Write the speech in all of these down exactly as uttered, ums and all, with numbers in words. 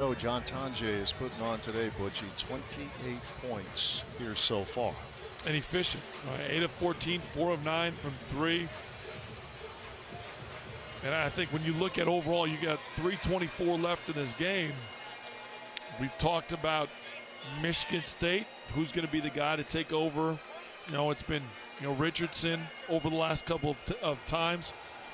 know John Tonje is putting on today, Butchie, twenty-eight points here so far. And efficient. Right? eight of fourteen, four of nine from three. And I think when you look at overall, you got three twenty-four left in this game. We've talked about Michigan State, who's going to be the guy to take over. You know, it's been, you know, Richardson over the last couple of, t- of times.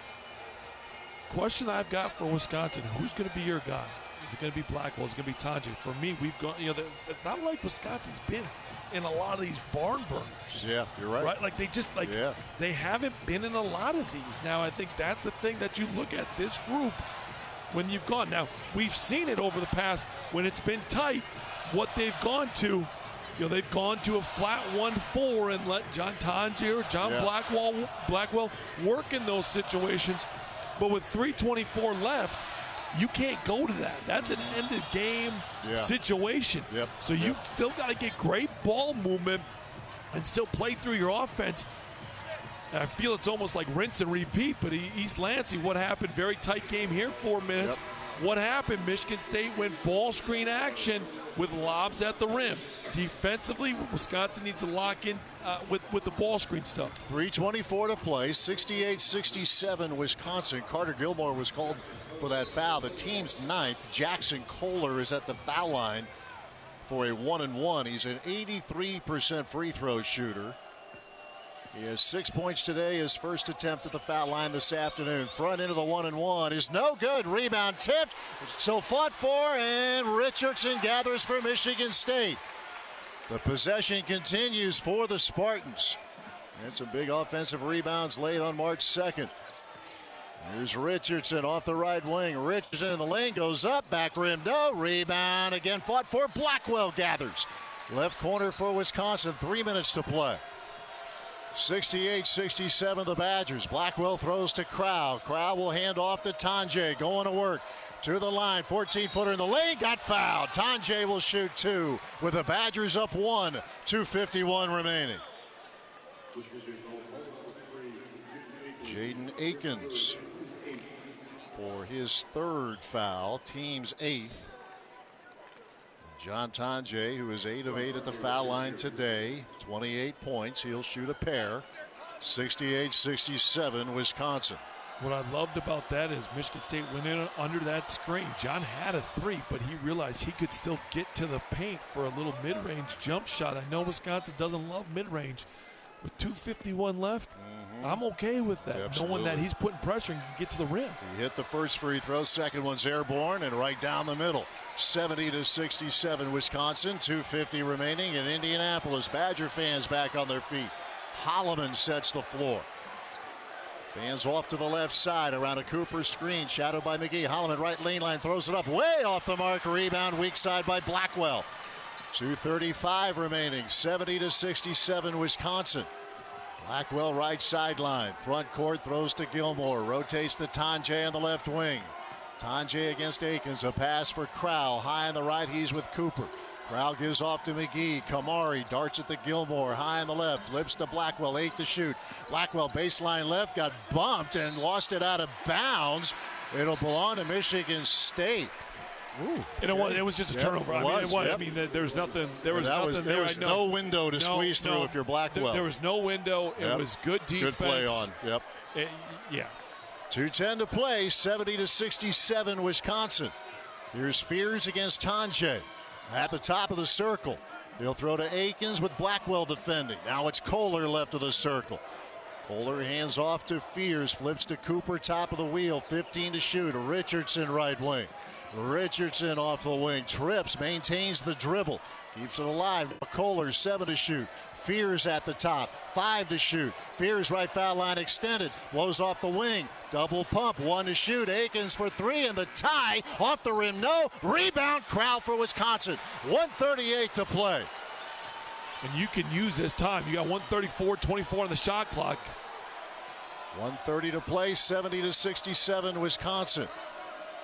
Question I've got for Wisconsin, who's going to be your guy? Is it going to be Blackwell? Is it going to be Tonje? For me, we've gone, you know, it's not like Wisconsin's been in a lot of these barn burners. Yeah, you're right. Right? Like they just, like, yeah. they haven't been in a lot of these. Now, I think that's the thing that you look at this group when you've gone. Now, we've seen it over the past when it's been tight, what they've gone to. You know, they've gone to a flat one four and let John Tonje or John yeah. Blackwell, Blackwell work in those situations. But with three twenty-four left, you can't go to that. That's an end-of-game yeah. situation. Yep. So you've yep. still got to get great ball movement and still play through your offense. And I feel it's almost like rinse and repeat, but East Lansing, what happened? Very tight game here, four minutes. Yep. What happened? Michigan State went ball screen action with lobs at the rim. Defensively, Wisconsin needs to lock in uh, with, with the ball screen stuff. three twenty-four to play, sixty-eight sixty-seven Wisconsin. Carter Gilmore was called for that foul. The team's ninth. Jackson Kohler is at the foul line for a one and one. He's an eighty-three percent free throw shooter. He has six points today. His first attempt at the foul line this afternoon. Front into the one and one is no good. Rebound tipped. Still fought for, and Richardson gathers for Michigan State. The possession continues for the Spartans. And some big offensive rebounds late on March second. Here's Richardson off the right wing. Richardson in the lane goes up. Back rim, no. Rebound again fought for. Blackwell gathers. Left corner for Wisconsin. Three minutes to play. sixty-eight sixty-seven the Badgers. Blackwell throws to Crow. Crow will hand off to Tonje. Going to work. To the line. fourteen footer in the lane. Got fouled. Tonje will shoot two with the Badgers up one. two fifty-one remaining. Jaden Akins for his third foul. Team's eighth. John Tonje, who is eight of eight at the foul line today, twenty-eight points. He'll shoot a pair. sixty-eight sixty-seven Wisconsin. What I loved about that is Michigan State went in under that screen. John had a three, but he realized he could still get to the paint for a little mid-range jump shot. I know Wisconsin doesn't love mid-range. With two fifty-one left, mm-hmm. I'm okay with that, Absolutely. knowing that he's putting pressure and can get to the rim. He hit the first free throw. Second one's airborne and right down the middle. seventy to sixty-seven Wisconsin. two fifty remaining in Indianapolis. Badger fans back on their feet. Holloman sets the floor. Fans off to the left side around a Cooper screen. Shadowed by McGee. Holloman right lane line throws it up. Way off the mark. Rebound weak side by Blackwell. two thirty-five remaining. seventy to sixty-seven Wisconsin. Blackwell right sideline. Front court throws to Gilmore. Rotates to Tonje on the left wing. Tonje against Akins. A pass for Crow. High on the right. He's with Cooper. Crow gives off to McGee. Kamari darts at the Gilmore. High on the left. Flips to Blackwell. Eight to shoot. Blackwell baseline left. Got bumped and lost it out of bounds. It'll belong to Michigan State. Ooh, you know what? It was just a yep, turnover. I mean, was, it was, yep. I mean, there's nothing. There was that nothing was, there. There was no window to no, squeeze no, through if you're Blackwell. There, there was no window. It yep. was good defense. Good play on. Yep. It, yeah. two ten to play. seventy to sixty-seven Wisconsin. Here's Fears against Tonje at the top of the circle. He'll throw to Akins with Blackwell defending. Now it's Kohler left of the circle. Kohler hands off to Fears. Flips to Cooper, top of the wheel. fifteen to shoot. Richardson right wing. Richardson off the wing. Trips, maintains the dribble. Keeps it alive. Kohler, seven to shoot. Fears at the top. Five to shoot. Fears right foul line extended. Blows off the wing. Double pump. One to shoot. Akins for three and the tie. Off the rim. No. Rebound. Crowd for Wisconsin. one thirty-eight to play. And you can use this time. You got one thirty-four twenty-four on the shot clock. one thirty to play. seventy to sixty-seven Wisconsin.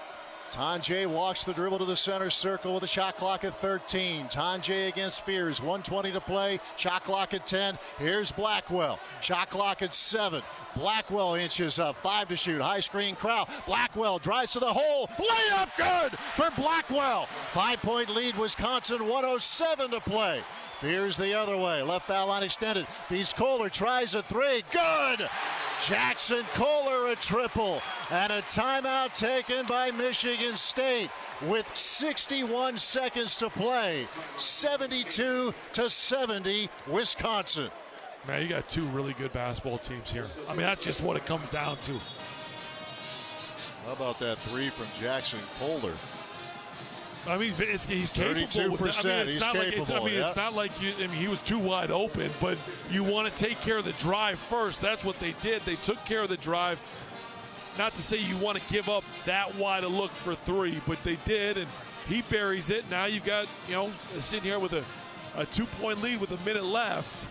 Tonje walks the dribble to the center circle with a shot clock at thirteen. Tonje against Fears, one twenty to play, shot clock at ten. Here's Blackwell, shot clock at seven. Blackwell inches up, five to shoot, high screen Crowell. Blackwell drives to the hole, layup good for Blackwell. Five-point lead, Wisconsin, one oh seven to play. Fears the other way, left foul line extended. Feeds Kohler, tries a three, good! Jackson Kohler a triple, and a timeout taken by Michigan State with sixty-one seconds to play. seventy-two to seventy, Wisconsin. Man, you got two really good basketball teams here. I mean, that's just what it comes down to. How about that three from Jackson Kohler? I mean, it's, he's capable with it. I mean, it's he's not capable, like it's, I mean, yeah. it's not like you, I mean, he was too wide open, but you want to take care of the drive first. That's what they did. They took care of the drive. Not to say you want to give up that wide a look for three, but they did, and he buries it. Now you've got, you know, sitting here with a, a two-point lead with a minute left.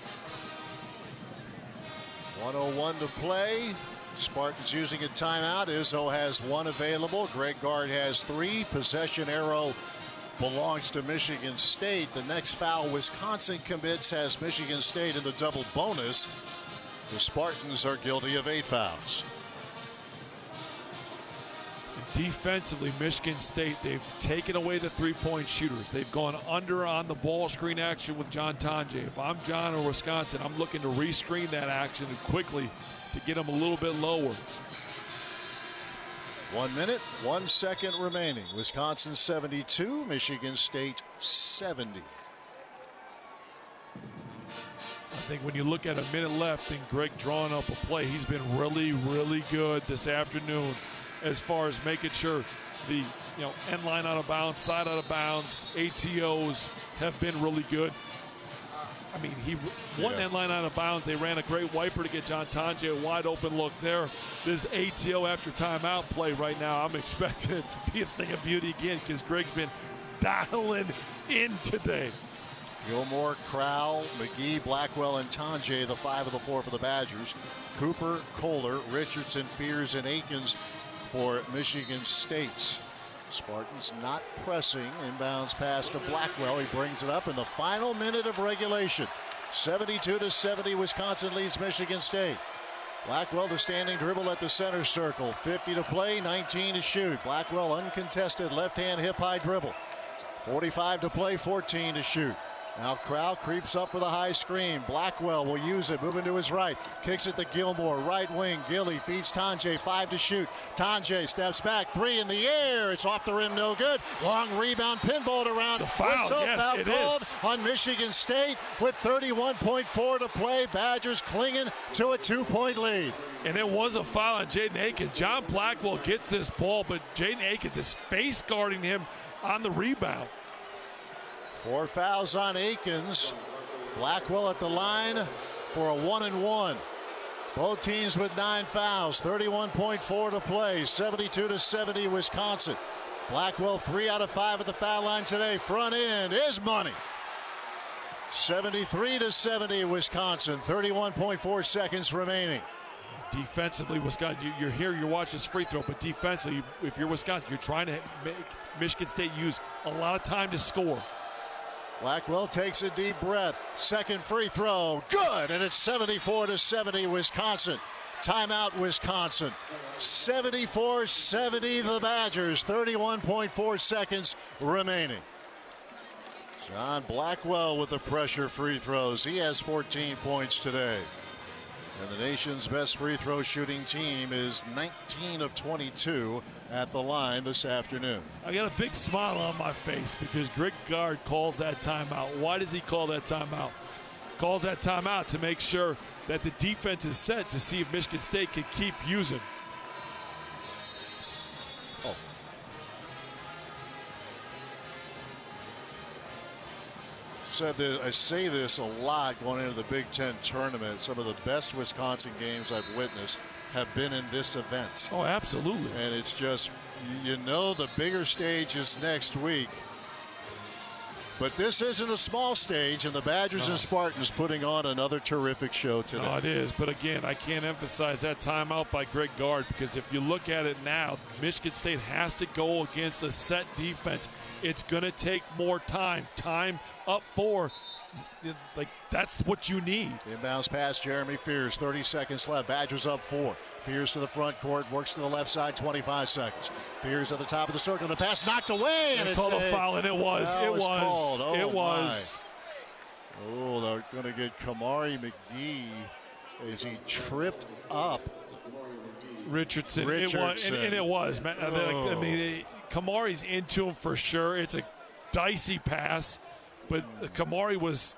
one oh one to play. Spartans using a timeout. Izzo has one available. Greg Gard has three. Possession arrow belongs to Michigan State. The next foul Wisconsin commits has Michigan State in the double bonus. The Spartans are guilty of eight fouls. Defensively, Michigan State, they've taken away the three-point shooters. They've gone under on the ball screen action with John Tonje. If I'm John or Wisconsin, I'm looking to rescreen that action quickly to get them a little bit lower. One minute, one second remaining. Wisconsin seventy-two, Michigan State seventy. I think when you look at a minute left and Greg drawing up a play, he's been really, really good this afternoon as far as making sure the you know end line out of bounds, side out of bounds, A T Os have been really good. I mean, he one yeah. end line out of bounds. They ran a great wiper to get John Tonje a wide open look there. This A T O after timeout play right now, I'm expecting it to be a thing of beauty again because Greg's been dialing in today. Gilmore, Crowell, McGee, Blackwell, and Tonje, the five of the four for the Badgers. Cooper, Kohler, Richardson, Fears, and Akins for Michigan State. Spartans not pressing. Inbounds pass to Blackwell. He brings it up in the final minute of regulation. seventy-two to seventy, Wisconsin leads Michigan State. Blackwell the standing dribble at the center circle. fifty to play, nineteen to shoot. Blackwell uncontested left-hand hip-high dribble. forty-five to play, fourteen to shoot. Now Crowell creeps up with a high screen. Blackwell will use it, moving to his right. Kicks it to Gilmore, right wing. Gilly feeds Tonje, five to shoot. Tonje steps back, three in the air. It's off the rim, no good. Long rebound, pinballed around. The foul, Whistle, yes, foul it called is. on Michigan State with thirty-one point four to play. Badgers clinging to a two-point lead. And it was a foul on Jaden Akins. John Blackwell gets this ball, but Jaden Akins is face guarding him on the rebound. Four fouls on Akins. Blackwell at the line for a one and one. Both teams with nine fouls. thirty-one point four to play. seventy-two to seventy, Wisconsin. Blackwell three out of five at the foul line today. Front end is money. seventy-three to seventy, Wisconsin. thirty-one point four seconds remaining. Defensively, Wisconsin, you're here, you're watching this free throw, but defensively, if you're Wisconsin, you're trying to make Michigan State use a lot of time to score. Blackwell takes a deep breath. Second free throw. Good. And it's seventy-four to seventy, Wisconsin. Timeout, Wisconsin. seventy-four seventy, the Badgers. thirty-one point four seconds remaining. John Blackwell with the pressure free throws. He has fourteen points today. And the nation's best free throw shooting team is nineteen of twenty-two at the line this afternoon. I got a big smile on my face because Greg Gard calls that timeout. Why does he call that timeout? Calls that timeout to make sure that the defense is set to see if Michigan State can keep using. Oh. Said that I say this a lot going into the Big Ten tournament. Some of the best Wisconsin games I've witnessed have been in this event. Oh, absolutely. And it's just, you know, the bigger stage is next week. But this isn't a small stage, and the Badgers No. and Spartans putting on another terrific show today. No, it is. But again, I can't emphasize that timeout by Greg Gard, because if you look at it now, Michigan State has to go against a set defense. It's going to take more time. Time up four. Like, that's what you need. Inbounds pass, Jeremy Fears, thirty seconds left. Badgers up four. Fears to the front court, works to the left side, twenty-five seconds. Fears at the top of the circle. The pass knocked away, and They it's called a a foul, and it was. foul It was was. called. Oh, it was. my. Oh, they're going to get Kamari McGee as he tripped up. Richardson. Richardson. It was, and, and it was. Man. Oh. I mean, it, Kamari's into him for sure. It's a dicey pass, but Kamari was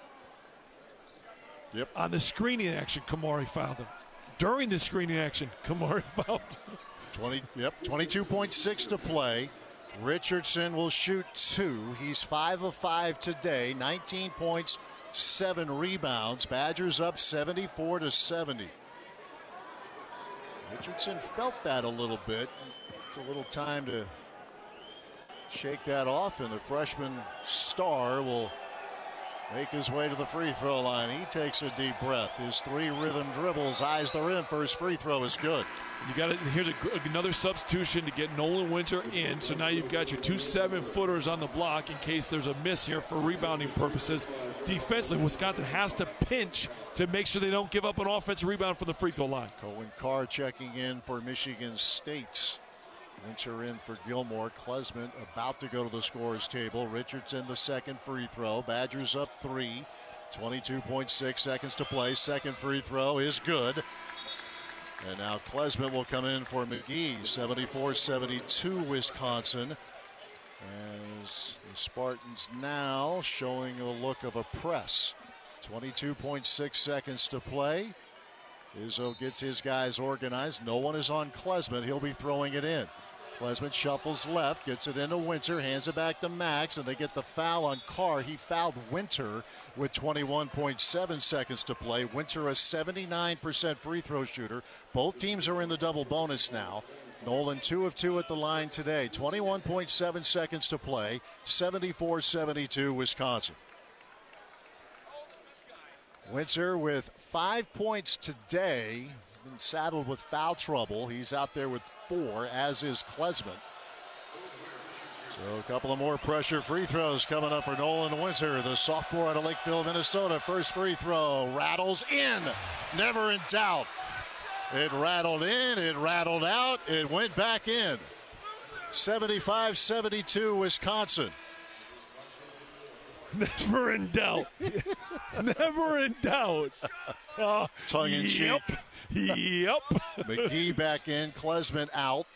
Yep. on the screening action. Kamari fouled him. During the screening action, Kamari fouled him. twenty, yep, twenty-two point six to play. Richardson will shoot two. He's five of five today, nineteen points, seven rebounds. Badgers up seventy-four to seventy. Richardson felt that a little bit. It's a little time to shake that off, and the freshman star will make his way to the free throw line. He takes a deep breath. His three rhythm dribbles, eyes the rim. First free throw is good. You got it. Here's a, another substitution to get Nolan Winter in. So now you've got your two seven-footers on the block in case there's a miss here for rebounding purposes. Defensively, Wisconsin has to pinch to make sure they don't give up an offensive rebound from the free throw line. Cohen Carr checking in for Michigan State. Winter in for Gilmore. Klesman about to go to the scorer's table. Richardson the second free throw. Badgers up three. twenty-two point six seconds to play. Second free throw is good. And now Klesman will come in for McGee. seventy-four seventy-two Wisconsin. As the Spartans now showing a look of a press. twenty-two point six seconds to play. Izzo gets his guys organized. No one is on Klesman. He'll be throwing it in. Klesman shuffles left, gets it into Winter, hands it back to Max, and they get the foul on Carr. He fouled Winter with twenty-one point seven seconds to play. Winter, a seventy-nine percent free throw shooter. Both teams are in the double bonus now. Nolan two of two at the line today. twenty-one point seven seconds to play. seventy-four seventy-two Wisconsin. Winter with five points today. Been saddled with foul trouble. He's out there with four, as is Klesman. So a couple of more pressure free throws coming up for Nolan Winter, the sophomore out of Lakeville, Minnesota. First free throw rattles in. Never in doubt. It rattled in, it rattled out, it went back in. seventy-five seventy-two Wisconsin. Never in doubt. Never in doubt. Uh, Tongue in cheek. Yep. Yep. McGee back in, Klesman out.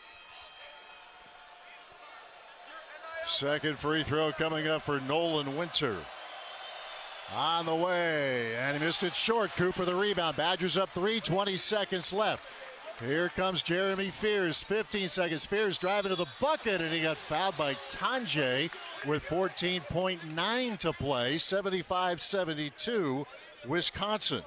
Second free throw coming up for Nolan Winter. On the way, and he missed it short. Cooper the rebound. Badgers up three, twenty seconds left. Here comes Jeremy Fears, fifteen seconds. Fears driving to the bucket, and he got fouled by Tanjay with fourteen point nine to play. seventy-five seventy-two, Wisconsin.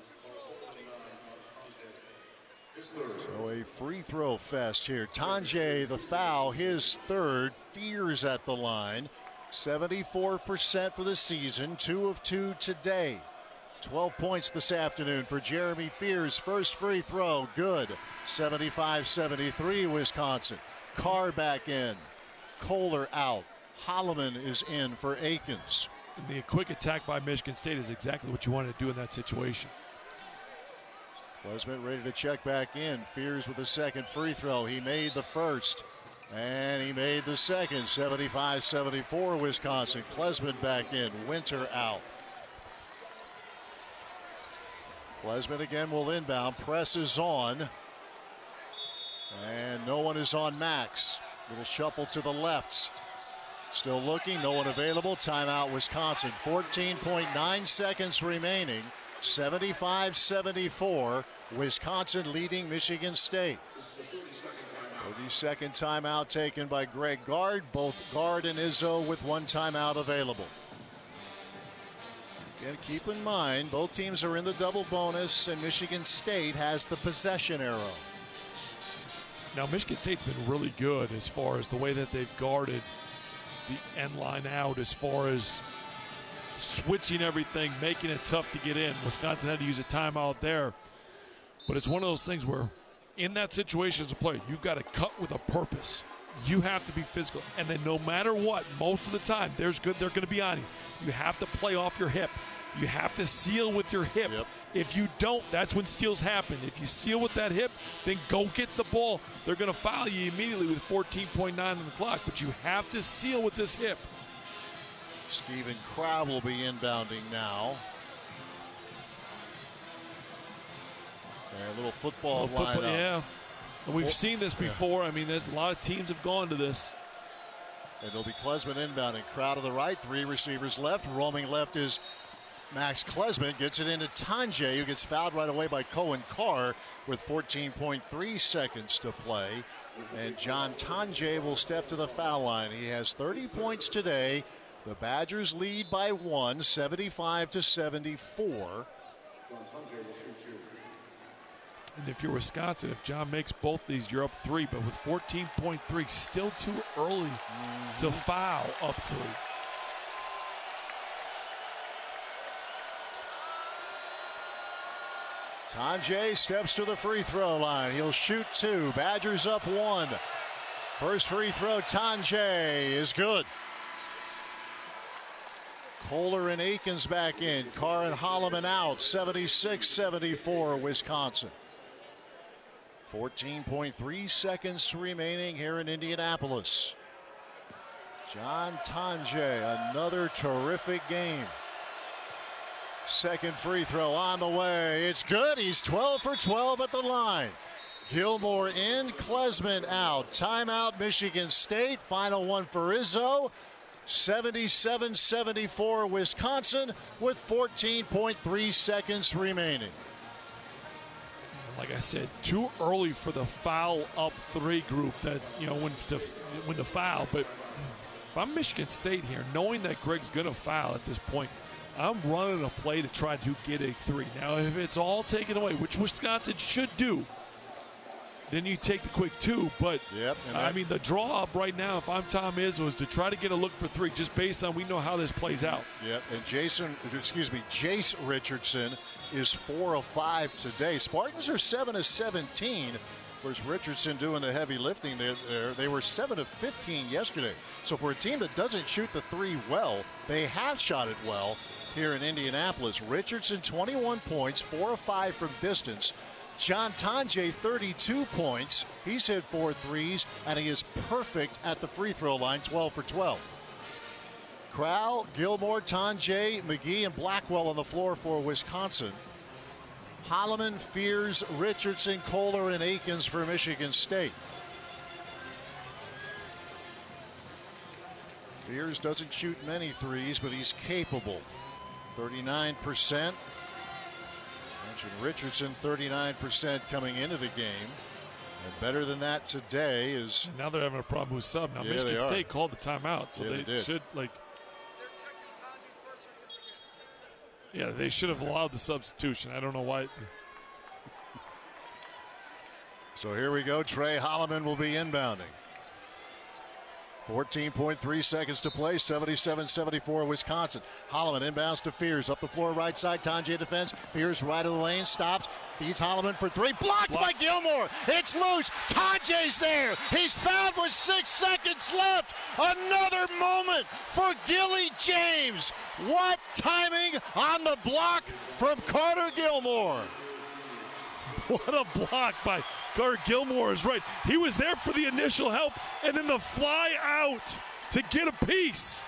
So a free throw fest here. Tanjay the foul, his third. Fears at the line. seventy-four percent for the season, two of two today. twelve points this afternoon for Jeremy Fears. First free throw, good. seventy-five seventy-three Wisconsin. Carr back in. Kohler out. Holloman is in for Akins. The quick attack by Michigan State is exactly what you wanted to do in that situation. Klesman ready to check back in. Fears with the second free throw. He made the first. And he made the second. seventy-five seventy-four Wisconsin. Klesman back in. Winter out. Klesman again will inbound. Press is on. And no one is on Max. With a shuffle to the left. Still looking. No one available. Timeout Wisconsin. fourteen point nine seconds remaining. seventy-five seventy-four. Wisconsin leading Michigan State. thirty-second timeout taken by Greg Gard. Both Gard and Izzo with one timeout available. Again, keep in mind, both teams are in the double bonus, and Michigan State has the possession arrow. Now, Michigan State's been really good as far as the way that they've guarded the end line out as far as switching everything, making it tough to get in. Wisconsin had to use a timeout there. But it's one of those things where in that situation as a player, you've got to cut with a purpose. You have to be physical. And then no matter what, most of the time, there's good, they're going to be on you. You have to play off your hip. You have to seal with your hip. Yep. If you don't, that's when steals happen. If you seal with that hip, then go get the ball. They're going to foul you immediately with fourteen point nine on the clock, but you have to seal with this hip. Stephen Crow will be inbounding now. And a little football, little football lineup. Yeah. And we've seen this before. I mean, there's a lot of teams have gone to this. And it'll be Klesman inbounding. Crow to the right, three receivers left. Roaming left is Max Klesman. Gets it into Tonje, who gets fouled right away by Cohen Carr with fourteen point three seconds to play. And John Tonje will step to the foul line. He has thirty points today. The Badgers lead by one, seventy-five to seventy-four. And if you're Wisconsin, if John makes both these, you're up three. But with fourteen point three, still too early mm-hmm. to foul up three. Tonje steps to the free throw line. He'll shoot two. Badgers up one. First free throw, Tonje, is good. Kohler and Akins back in. Carr and Holloman out. seventy-six seventy-four Wisconsin. fourteen point three seconds remaining here in Indianapolis. John Tonje, another terrific game. Second free throw on the way. It's good. He's twelve for twelve at the line. Gilmore in, Klesman out. Timeout, Michigan State. Final one for Izzo. seventy-seven seventy-four Wisconsin with fourteen point three seconds remaining. Like I said, too early for the foul up three group that, you know, when to, when to foul. But if I'm Michigan State here, knowing that Greg's going to foul at this point, I'm running a play to try to get a three. Now, if it's all taken away, which Wisconsin should do, then you take the quick two. But, yep, I mean, the draw up right now, if I'm Tom Izzo, is to try to get a look for three, just based on we know how this plays out. Yep, and Jason, excuse me, Jace Richardson is four of five today. Spartans are seven of seventeen. Of course, Richardson doing the heavy lifting there. They were seven of fifteen yesterday. So for a team that doesn't shoot the three well, they have shot it well here in Indianapolis. Richardson, twenty-one points, four of five from distance. John Tonje, thirty-two points. He's hit four threes, and he is perfect at the free throw line, twelve for twelve. Crow, Gilmore, Tonje, McGee, and Blackwell on the floor for Wisconsin. Holloman, Fears, Richardson, Kohler, and Akins for Michigan State. Fears doesn't shoot many threes, but he's capable. thirty-nine percent. Mentioned Richardson, thirty-nine percent coming into the game. And better than that today is... And now they're having a problem with sub. Now, yeah, Michigan State called the timeout, so yeah, they, they should, like... Yeah, they should have allowed the substitution. I don't know why. So here we go. Trey Holloman will be inbounding. fourteen point three seconds to play. seventy-seven seventy-four Wisconsin. Holloman inbounds to Fears. Up the floor, right side. Tonje defense. Fears right of the lane. Stops. Feeds Holloman for three. Blocked Block. by Gilmore. It's loose. Tonje's there. He's fouled with six seconds left. Another moment for Gilly James. What timing on the block from Carter Gilmore. What a block by Carter Gilmore is right. He was there for the initial help and then the fly out to get a piece.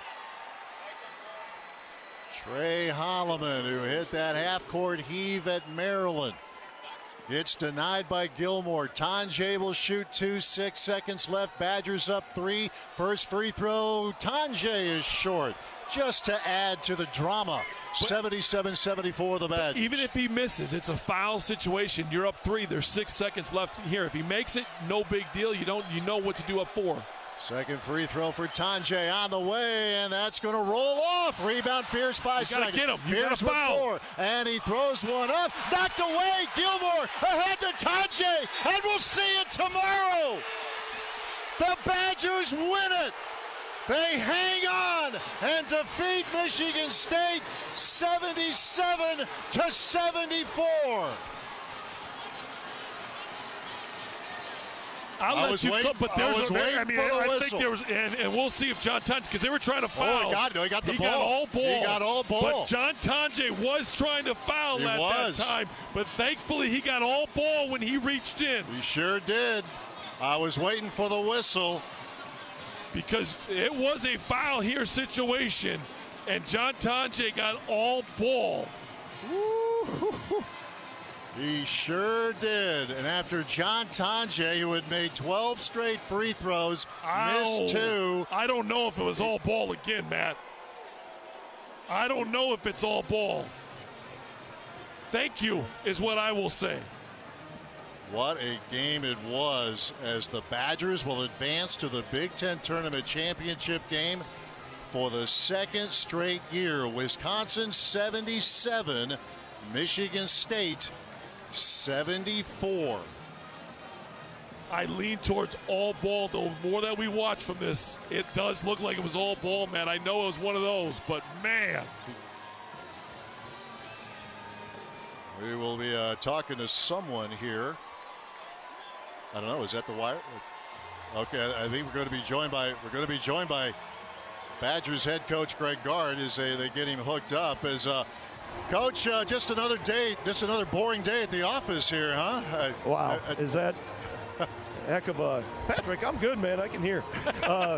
Trey Holloman, who hit that half-court heave at Maryland. It's denied by Gilmore. Tonje will shoot two, six seconds left. Badgers up three. First free throw, Tonje is short. Just to add to the drama. seventy-seven seventy-four the Badgers. Even if he misses, it's a foul situation. You're up three. There's six seconds left here. If he makes it, no big deal. You don't. You know what to do up four. Second free throw for Tonje on the way, and that's going to roll off. Rebound, Fears, five you gotta seconds. Get him. You Fears gotta foul. Four, and he throws one up. Knocked away. Gilmore ahead to Tonje, and we'll see it tomorrow. The Badgers win it. They hang on on and defeat Michigan State seventy-seven to seventy-four. I'll I let was you waiting, go, but there's I was a, waiting I mean, for the I whistle. think there was, and, and we'll see if John Tonje, because they were trying to foul. Oh, he got, no, he got the he ball. Got all ball. He got all ball. But John Tonje was trying to foul He at was. that time, but thankfully he got all ball when he reached in. He sure did. I was waiting for the whistle. Because it was a foul here situation, and John Tonje got all ball. Woo-hoo-hoo. He sure did. And after John Tonje, who had made twelve straight free throws, Ow. missed two. I don't know if it was all ball again, Matt. I don't know if it's all ball. Thank you, is what I will say. What a game it was, as the Badgers will advance to the Big Ten Tournament Championship game for the second straight year. Wisconsin seventy-seven, Michigan State seventy-four. I lean towards all ball, though. More that we watch from this, it does look like it was all ball, man. I know it was one of those, but man. We will be uh, talking to someone here. I don't know. Is that the wire? Okay, I think we're going to be joined by we're going to be joined by Badgers head coach Greg Gard as they, they get him hooked up. As uh, coach, uh, just another day, just another boring day at the office here, huh? Uh, Wow, uh, is that heck of a Patrick? I'm good, man. I can hear. Uh,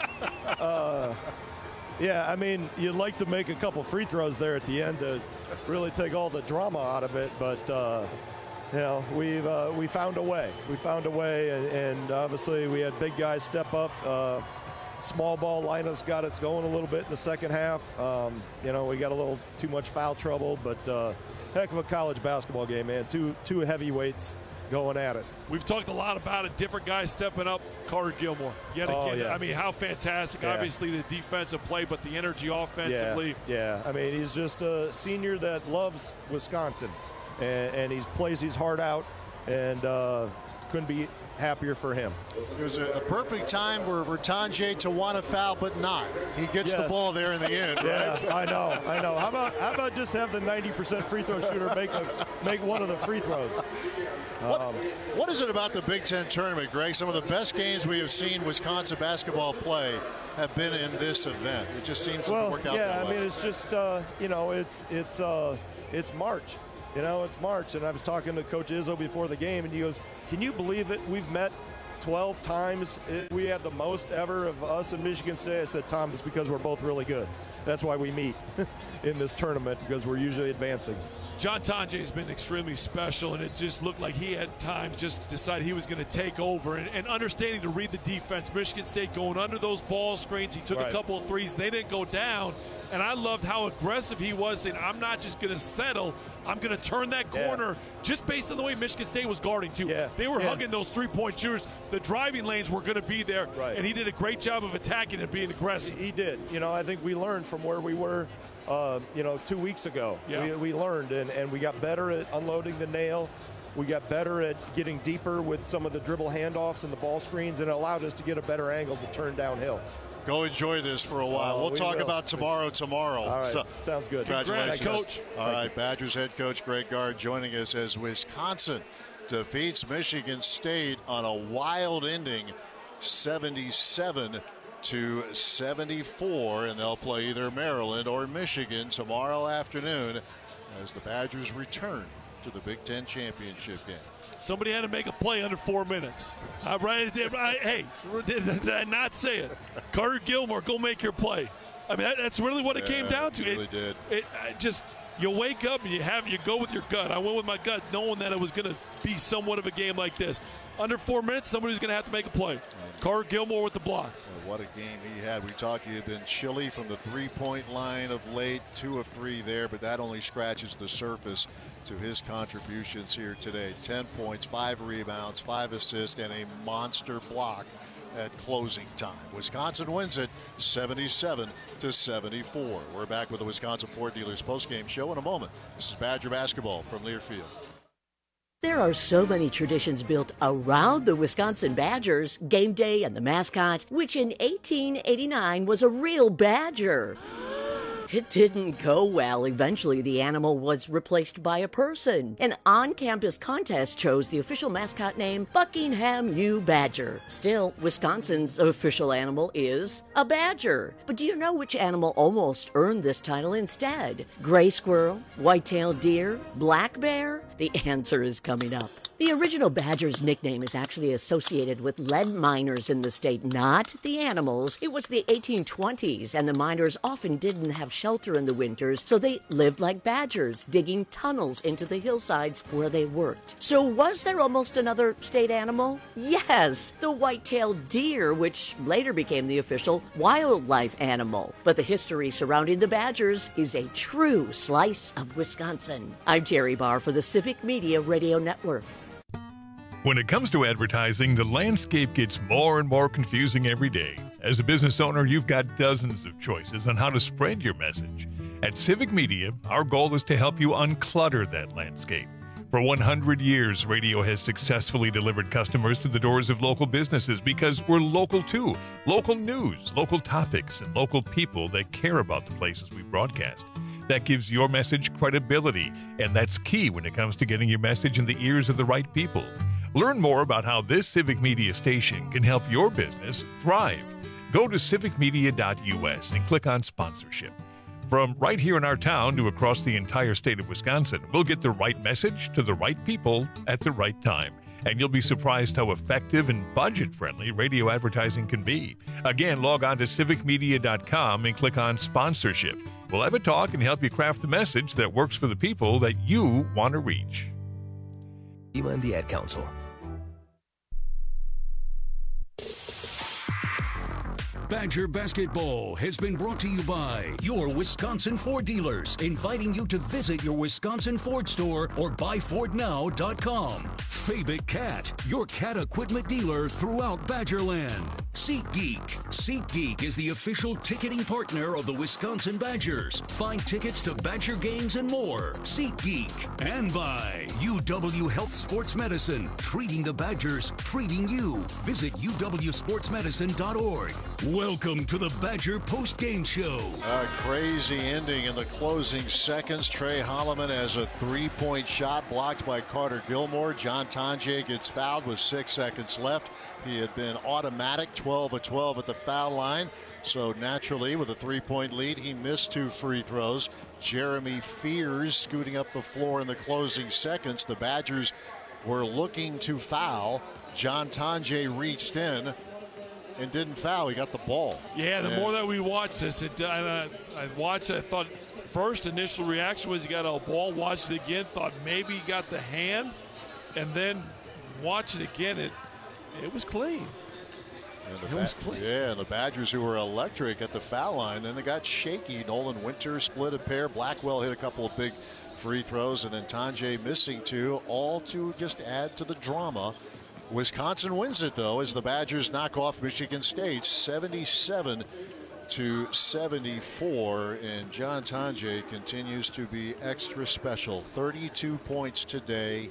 uh, yeah, I mean, you'd like to make a couple free throws there at the end to really take all the drama out of it, but. Uh, You know, we've uh, we found a way. We found a way, and, and obviously we had big guys step up. Uh, small ball Linus got us going a little bit in the second half. Um, you know, we got a little too much foul trouble, but uh, heck of a college basketball game, man. Two two heavyweights going at it. We've talked a lot about it. Different guys stepping up. Carter Gilmore, yet again. Oh, yeah. I mean, how fantastic! Yeah. Obviously, the defensive play, but the energy offensively. Yeah, yeah. I mean, he's just a senior that loves Wisconsin. And, and he plays his heart out, and uh, couldn't be happier for him. It was a, a perfect time for Tonje to want to foul, but not. He gets Yes. the ball there in the end, Yeah, right? I know, I know. How about how about just have the ninety percent free throw shooter make a, make one of the free throws? What, Um, what is it about the Big Ten tournament, Greg? Some of the best games we have seen Wisconsin basketball play have been in this event. It just seems to well, work out yeah, that I way. mean, it's just uh, you know, it's it's uh, it's March. You know, it's March, and I was talking to Coach Izzo before the game, and he goes, "Can you believe it? We've met twelve times. It, we have the most ever of us in Michigan State." I said, "Tom, it's because we're both really good. That's why we meet in this tournament, because we're usually advancing." John Tonje has been extremely special, and it just looked like he had time just decided he was going to take over and, and understanding to read the defense. Michigan State going under those ball screens. He took Right. a couple of threes. They didn't go down. And I loved how aggressive he was, saying, I'm not just going to settle. I'm going to turn that corner Yeah. just based on the way Michigan State was guarding, too. Yeah. They were Yeah. hugging those three-point shooters. The driving lanes were going to be there, Right. and he did a great job of attacking and being aggressive. He did. You know, I think we learned from where we were, uh, you know, two weeks ago. Yeah. We, we learned, and, and we got better at unloading the nail. We got better at getting deeper with some of the dribble handoffs and the ball screens, and it allowed us to get a better angle to turn downhill. Go enjoy this for a while. Oh, we'll we talk will. about tomorrow tomorrow. All right, So, sounds good. congratulations. Congrats, Coach. All right, Badgers head coach Greg Gard joining us as Wisconsin defeats Michigan State on a wild ending, seventy-seven to seventy-four, and they'll play either Maryland or Michigan tomorrow afternoon as the Badgers return to the Big Ten championship game. Somebody had to make a play under four minutes. I, right, I, hey, did, did I not say it? Carter Gilmore, go make your play. I mean, that, that's really what it Yeah, came down to. it really it, did. It, I just you wake up and you have you go with your gut. I went with my gut, knowing that it was going to be somewhat of a game like this. Under four minutes, somebody's going to have to make a play. Carter Gilmore with the block. Well, what a game he had. We talked, he had been chilly from the three-point line of late, two of three there, but that only scratches the surface to his contributions here today. ten points, five rebounds, five assists, and a monster block at closing time. Wisconsin wins it seventy-seven to seventy-four. We're back with the Wisconsin Ford Dealers postgame show in a moment. This is Badger basketball from Learfield. There are so many traditions built around the Wisconsin Badgers, game day and the mascot, which in eighteen eighty-nine was a real badger. It didn't go well. Eventually, the animal was replaced by a person. An on-campus contest chose the official mascot name Buckingham U. Badger. Still, Wisconsin's official animal is a badger. But do you know which animal almost earned this title instead? Gray squirrel, white-tailed deer, black bear? The answer is coming up. The original badger's nickname is actually associated with lead miners in the state, not the animals. It was the eighteen twenties, and the miners often didn't have shelter in the winters, so they lived like badgers, digging tunnels into the hillsides where they worked. So was there almost another state animal? Yes, the white-tailed deer, which later became the official wildlife animal. But the history surrounding the Badgers is a true slice of Wisconsin. I'm Terry Barr for the Civic Media Radio Network. When it comes to advertising, the landscape gets more and more confusing every day. As a business owner, you've got dozens of choices on how to spread your message. At Civic Media, our goal is to help you unclutter that landscape. For one hundred years, radio has successfully delivered customers to the doors of local businesses because we're local too. Local news, local topics, and local people that care about the places we broadcast. That gives your message credibility, and that's key when it comes to getting your message in the ears of the right people. Learn more about how this Civic Media station can help your business thrive. Go to civic media dot u s and click on sponsorship. From right here in our town to across the entire state of Wisconsin, we'll get the right message to the right people at the right time. And you'll be surprised how effective and budget-friendly radio advertising can be. Again, log on to civic media dot com and click on sponsorship. We'll have a talk and help you craft the message that works for the people that you want to reach. EMA and the Ad Council. Badger Basketball has been brought to you by your Wisconsin Ford dealers, inviting you to visit your Wisconsin Ford store or buy ford now dot com. Fabic Cat, your cat equipment dealer throughout Badgerland. SeatGeek. SeatGeek is the official ticketing partner of the Wisconsin Badgers. Find tickets to Badger games and more. SeatGeek. And by U W Health Sports Medicine, treating the Badgers, treating you. Visit u w sports medicine dot org. Welcome to the Badger Post-Game Show. A crazy ending in the closing seconds. Trey Holloman has a three-point shot blocked by Carter Gilmore. John Tonje gets fouled with six seconds left. He had been automatic, twelve of twelve at the foul line. So naturally, with a three-point lead, he missed two free throws. Jeremy Fears scooting up the floor in the closing seconds. The Badgers were looking to foul. John Tonje reached in and didn't foul. He got the ball. Yeah, the and more that we watched this, it, uh, I watched it, I thought first initial reaction was he got a ball, watched it again, thought maybe he got the hand, and then watch it again, it it was clean. And the it ba- was clean. Yeah, and the Badgers, who were electric at the foul line, then they got shaky. Nolan Winter split a pair. Blackwell hit a couple of big free throws, and then Tonje missing two, all to just add to the drama. Wisconsin wins it, though, as the Badgers knock off Michigan State seventy-seven to seventy-four, and John Tonje continues to be extra special. thirty-two points today.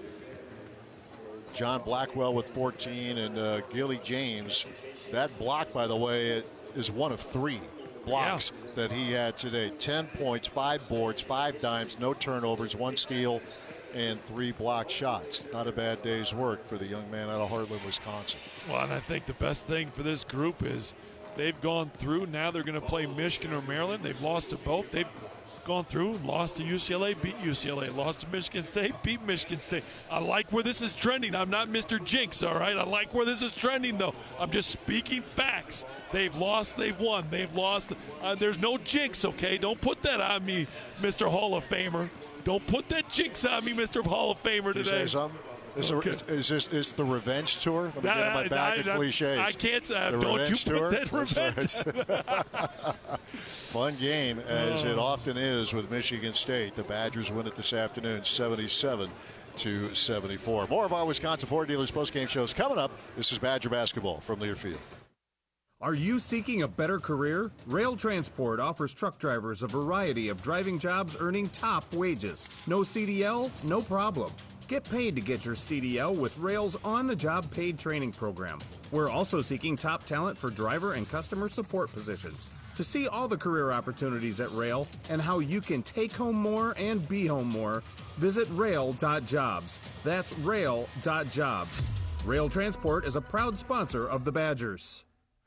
John Blackwell with fourteen, and uh, Gilly James. That block, by the way, is one of three blocks yeah. that he had today. ten points, five boards, five dimes, no turnovers, one steal, and three blocked shots. Not a bad day's work for the young man out of Heartland, Wisconsin. Well, and I think the best thing for this group is they've gone through. Now they're going to play Michigan or Maryland. They've lost to both. They've gone through, lost to U C L A, beat U C L A, lost to Michigan State, beat Michigan State. I like where this is trending. I'm not Mister Jinx, all right? I like where this is trending, though. I'm just speaking facts. They've lost, they've won. They've lost. Uh, there's no jinx, okay? Don't put that on me, Mister Hall of Famer. Don't put that jinx on me, Mister Hall of Famer today. You say something? Is, okay. there, is this is the revenge tour? Let me nah, get in my bag nah, of cliches. I can't. Uh, the don't you tour? put that revenge. Fun game, as oh. it often is with Michigan State. The Badgers win it this afternoon, seventy-seven to seventy-four. More of our Wisconsin Ford Dealers postgame shows coming up. This is Badger basketball from Learfield. Are you seeking a better career? Rail Transport offers truck drivers a variety of driving jobs earning top wages. No C D L? No problem. Get paid to get your C D L with Rail's on-the-job paid training program. We're also seeking top talent for driver and customer support positions. To see all the career opportunities at Rail and how you can take home more and be home more, visit rail dot jobs. That's rail dot jobs. Rail Transport is a proud sponsor of the Badgers.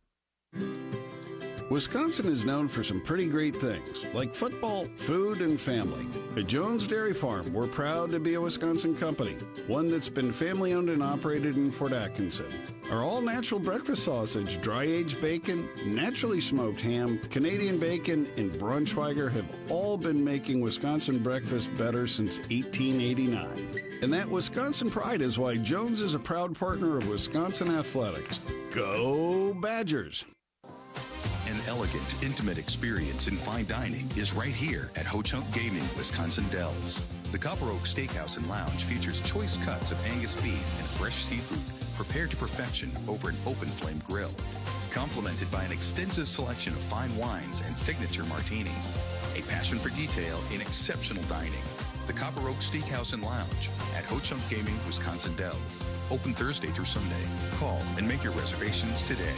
Wisconsin is known for some pretty great things, like football, food, and family. At Jones Dairy Farm, we're proud to be a Wisconsin company, one that's been family-owned and operated in Fort Atkinson. Our all-natural breakfast sausage, dry-aged bacon, naturally smoked ham, Canadian bacon, and Braunschweiger have all been making Wisconsin breakfast better since eighteen eighty-nine. And that Wisconsin pride is why Jones is a proud partner of Wisconsin Athletics. Go Badgers! An elegant, intimate experience in fine dining is right here at Ho Chunk Gaming, Wisconsin Dells. The Copper Oak Steakhouse and Lounge features choice cuts of Angus beef and fresh seafood prepared to perfection over an open flame grill, complemented by an extensive selection of fine wines and signature martinis. A passion for detail in exceptional dining. The Copper Oak Steakhouse and Lounge at Ho Chunk Gaming, Wisconsin Dells. Open Thursday through Sunday. Call and make your reservations today.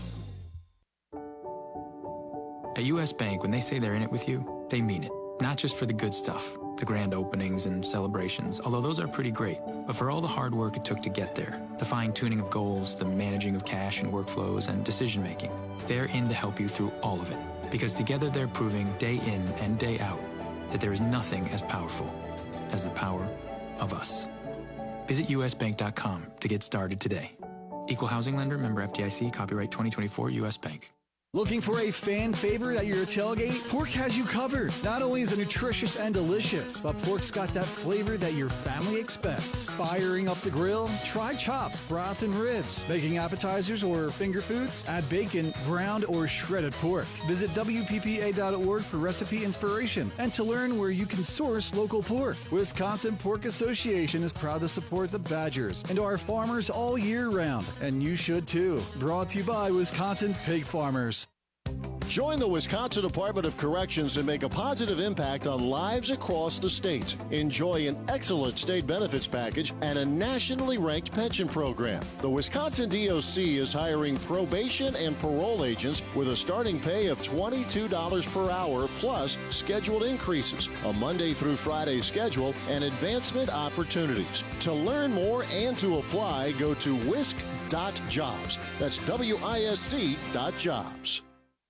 At U S Bank, when they say they're in it with you, they mean it. Not just for the good stuff, the grand openings and celebrations, although those are pretty great, but for all the hard work it took to get there, the fine-tuning of goals, the managing of cash and workflows, and decision-making. They're in to help you through all of it, because together they're proving day in and day out that there is nothing as powerful as the power of us. Visit U S bank dot com to get started today. Equal housing lender, member F D I C, copyright twenty twenty-four, U S Bank. Looking for a fan favorite at your tailgate? Pork has you covered. Not only is it nutritious and delicious, but pork's got that flavor that your family expects. Firing up the grill? Try chops, brats, and ribs. Making appetizers or finger foods? Add bacon, ground, or shredded pork. Visit W P P A dot org for recipe inspiration and to learn where you can source local pork. Wisconsin Pork Association is proud to support the Badgers and our farmers all year round, and you should too. Brought to you by Wisconsin's Pig Farmers. Join the Wisconsin Department of Corrections and make a positive impact on lives across the state. Enjoy an excellent state benefits package and a nationally ranked pension program. The Wisconsin D O C is hiring probation and parole agents with a starting pay of twenty-two dollars per hour plus scheduled increases, a Monday through Friday schedule, and advancement opportunities. To learn more and to apply, go to wisc dot jobs. That's W I S C dot jobs.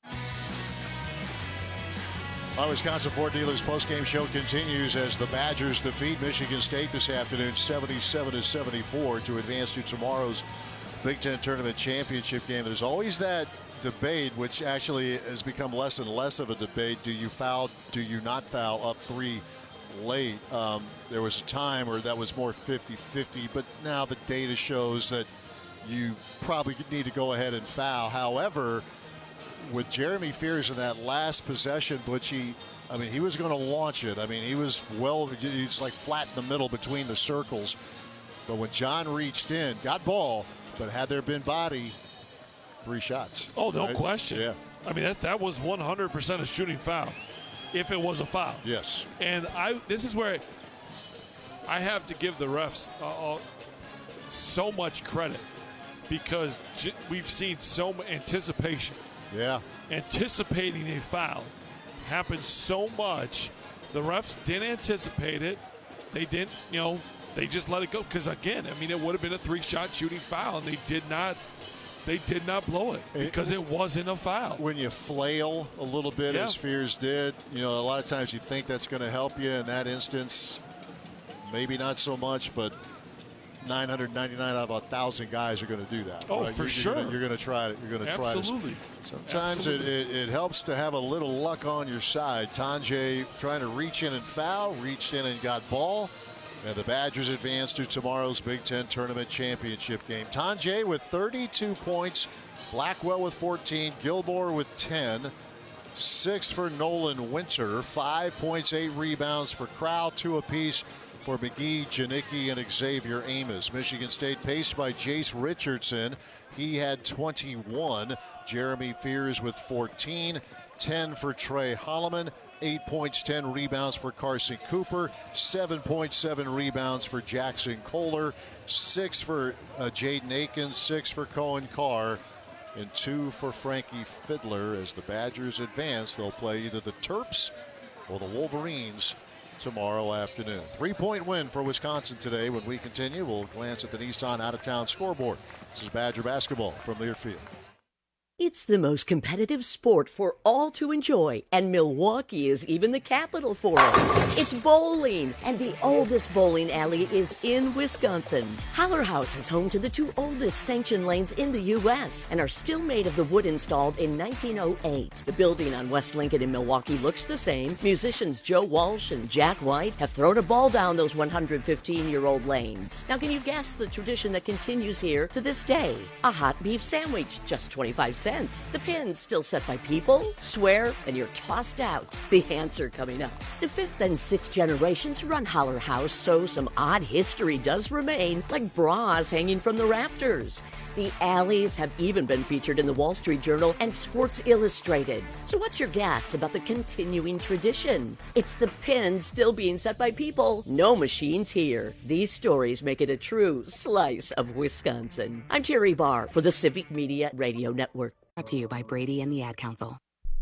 Our Wisconsin Ford Dealers postgame show continues as the Badgers defeat Michigan State this afternoon seventy-seven to seventy-four to advance to tomorrow's Big Ten Tournament Championship game. There's always that debate, which actually has become less and less of a debate. Do you foul, do you not foul up three late? Um, there was a time where that was more fifty fifty, but now the data shows that you probably need to go ahead and foul. However, with Jeremy Fears in that last possession, Butchie, I mean, he was going to launch it. I mean, he was well, he's like flat in the middle between the circles. But when John reached in, got ball, but had there been body, three shots. Oh, no right? question. Yeah. I mean, that, that was one hundred percent a shooting foul, if it was a foul. Yes. And I, this is where I have to give the refs uh, uh, so much credit, because j- we've seen so much anticipation. Yeah. Anticipating a foul happens so much. The refs didn't anticipate it. They didn't, you know, they just let it go. Because, again, I mean, it would have been a three-shot shooting foul, and they did not they did not blow it because it wasn't a foul. When you flail a little bit, yeah. as Fears did, you know, a lot of times you think that's going to help you. In that instance, maybe not so much, but nine hundred ninety-nine out of a thousand guys are going to do that. Oh, right? for you're, sure. You're gonna, you're going to try it. You're going to try it. Absolutely. Sometimes Absolutely. It, it, it helps to have a little luck on your side. Tanjay trying to reach in and foul, reached in and got ball. And the Badgers advance to tomorrow's Big Ten Tournament Championship game. Tanjay with thirty-two points, Blackwell with fourteen, Gilmore with ten, six for Nolan Winter, five points, eight rebounds for Crowell, two apiece for McGee, Janicki, and Xavier Amos. Michigan State paced by Jace Richardson. He had twenty-one. Jeremy Fears with fourteen. ten for Trey Holloman. Eight points, ten rebounds for Carson Cooper. Seven point seven rebounds for Jackson Kohler. Six for uh, Jaden Akins. Six for Cohen Carr. And two for Frankie Fiddler. As the Badgers advance, they'll play either the Terps or the Wolverines tomorrow afternoon. Three-point win for Wisconsin today. When we continue, we'll glance at the Nissan out-of-town scoreboard. This is Badger basketball from Learfield. It's the most competitive sport for all to enjoy, and Milwaukee is even the capital for it. It's bowling, and the oldest bowling alley is in Wisconsin. Haller House is home to the two oldest sanctioned lanes in the U S and are still made of the wood installed in nineteen oh eight. The building on West Lincoln in Milwaukee looks the same. Musicians Joe Walsh and Jack White have thrown a ball down those one hundred fifteen-year-old lanes. Now, can you guess the tradition that continues here to this day? A hot beef sandwich, just twenty-five cents. The pin's still set by people. Swear, and you're tossed out. The answer coming up. The fifth and sixth generations run Haller House, so some odd history does remain, like bras hanging from the rafters. The alleys have even been featured in the Wall Street Journal and Sports Illustrated. So what's your guess about the continuing tradition? It's the pin still being set by people. No machines here. These stories make it a true slice of Wisconsin. I'm Terry Barr for the Civic Media Radio Network. Brought to you by Brady and the Ad Council.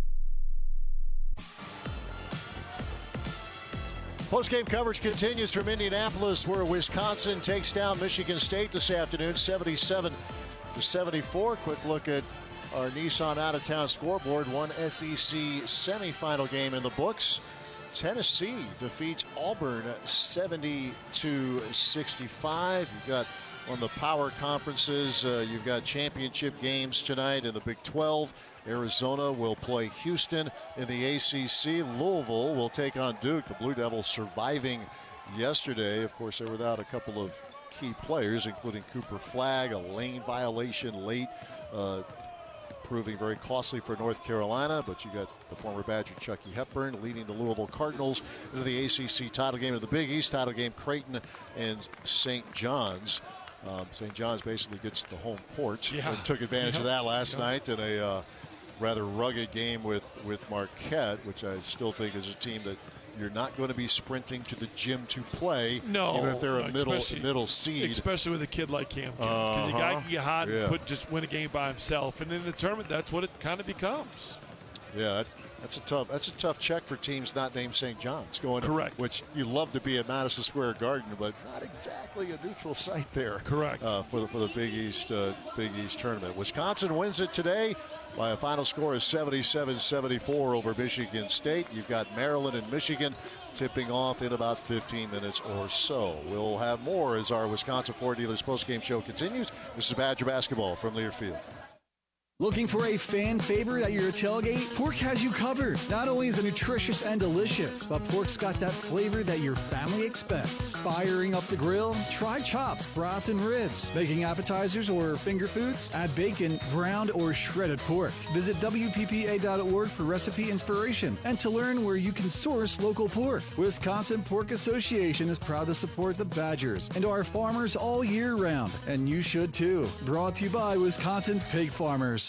Post-game coverage continues from Indianapolis, where Wisconsin takes down Michigan State this afternoon, seventy-seven to seventy-four. Quick look at our Nissan out-of-town scoreboard. One S E C semifinal game in the books. Tennessee defeats Auburn seventy to sixty-five. You've got on the power conferences, uh, you've got championship games tonight in the Big twelve. Arizona will play Houston. In the A C C, Louisville will take on Duke. The Blue Devils surviving yesterday. Of course, they're without a couple of key players, including Cooper Flagg, a lane violation late, uh, proving very costly for North Carolina. But you got the former Badger Chucky Hepburn leading the Louisville Cardinals into the A C C title game of the Big East title game. Creighton and Saint John's. Um, Saint John's basically gets the home court Yeah. and took advantage Yeah. of that last Yeah. night in a uh, rather rugged game with, with Marquette, which I still think is a team that you're not going to be sprinting to the gym to play, No, even if they're a middle especially- middle seed. Especially with a kid like Cam Jones, because Uh-huh. the guy can get hot Yeah. and put, just win a game by himself. And in the tournament, that's what it kind of becomes. Yeah, that's, that's a tough that's a tough check for teams not named Saint John's going. Correct. Which you love to be at Madison Square Garden, but not exactly a neutral site there. Correct. Uh, for the for the Big East uh, Big East tournament. Wisconsin wins it today by a final score of seventy-seven seventy-four over Michigan State. You've got Maryland and Michigan tipping off in about fifteen minutes or so. We'll have more as our Wisconsin Ford Dealers postgame show continues. This is Badger basketball from Learfield. Looking for a fan favorite at your tailgate? Pork has you covered. Not only is it nutritious and delicious, but pork's got that flavor that your family expects. Firing up the grill? Try chops, brats, and ribs. Making appetizers or finger foods? Add bacon, ground, or shredded pork. Visit W P P A dot org for recipe inspiration and to learn where you can source local pork. Wisconsin Pork Association is proud to support the Badgers and our farmers all year round, and you should too. Brought to you by Wisconsin's pig farmers.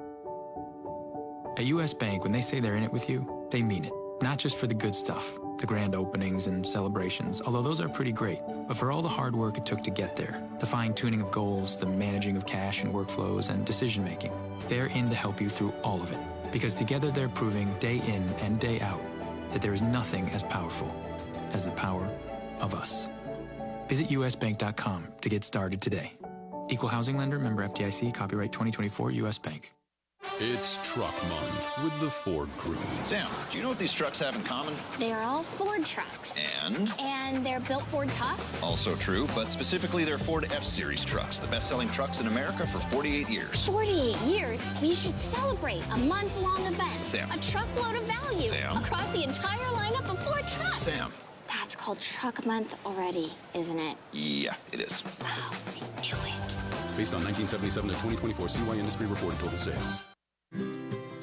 At U S. Bank, when they say they're in it with you, they mean it. Not just for the good stuff, the grand openings and celebrations, although those are pretty great, but for all the hard work it took to get there, the fine-tuning of goals, the managing of cash and workflows, and decision-making. They're in to help you through all of it, because together they're proving day in and day out that there is nothing as powerful as the power of us. Visit U S bank dot com to get started today. Equal housing lender, member F D I C, copyright twenty twenty-four, U S. Bank. It's Truck Month with the Ford Crew. Sam, do you know what these trucks have in common? They're all Ford trucks. And? And they're built Ford tough? Also true, but specifically they're Ford F-Series trucks, the best-selling trucks in America for forty-eight years. forty-eight years? We should celebrate a month-long event. Sam. A truckload of value. Sam. Across the entire lineup of Ford trucks. Sam. That's called Truck Month already, isn't it? Yeah, it is. Oh, I knew it. Based on nineteen seventy-seven to twenty twenty-four C Y Industry reported total sales.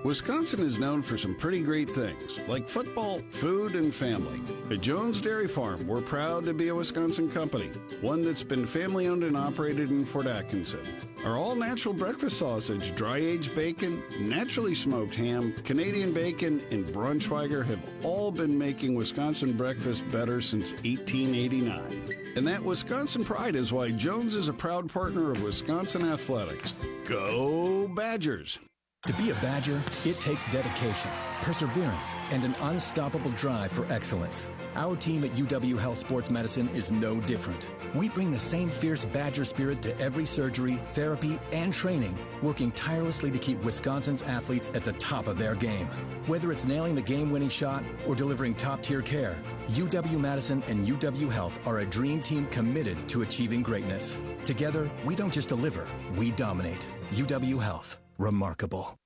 Wisconsin is known for some pretty great things, like football, food, and family. At Jones Dairy Farm, we're proud to be a Wisconsin company, one that's been family-owned and operated in Fort Atkinson. Our all-natural breakfast sausage, dry-aged bacon, naturally smoked ham, Canadian bacon, and Braunschweiger have all been making Wisconsin breakfast better since eighteen eighty-nine. And that Wisconsin pride is why Jones is a proud partner of Wisconsin Athletics. Go Badgers! To be a Badger, it takes dedication, perseverance, and an unstoppable drive for excellence. Our team at U W Health Sports Medicine is no different. We bring the same fierce Badger spirit to every surgery, therapy, and training, working tirelessly to keep Wisconsin's athletes at the top of their game. Whether it's nailing the game-winning shot or delivering top-tier care, U W-Madison and U W Health are a dream team committed to achieving greatness. Together, we don't just deliver, we dominate. U W Health. Remarkable.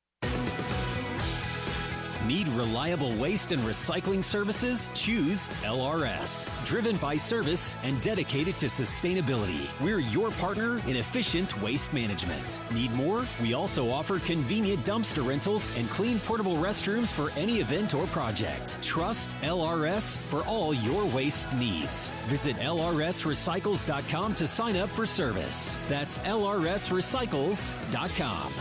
Need reliable waste and recycling services? Choose L R S. Driven by service and dedicated to sustainability, we're your partner in efficient waste management. Need more? We also offer convenient dumpster rentals and clean portable restrooms for any event or project. Trust L R S for all your waste needs. Visit L R S recycles dot com to sign up for service. That's L R S recycles dot com.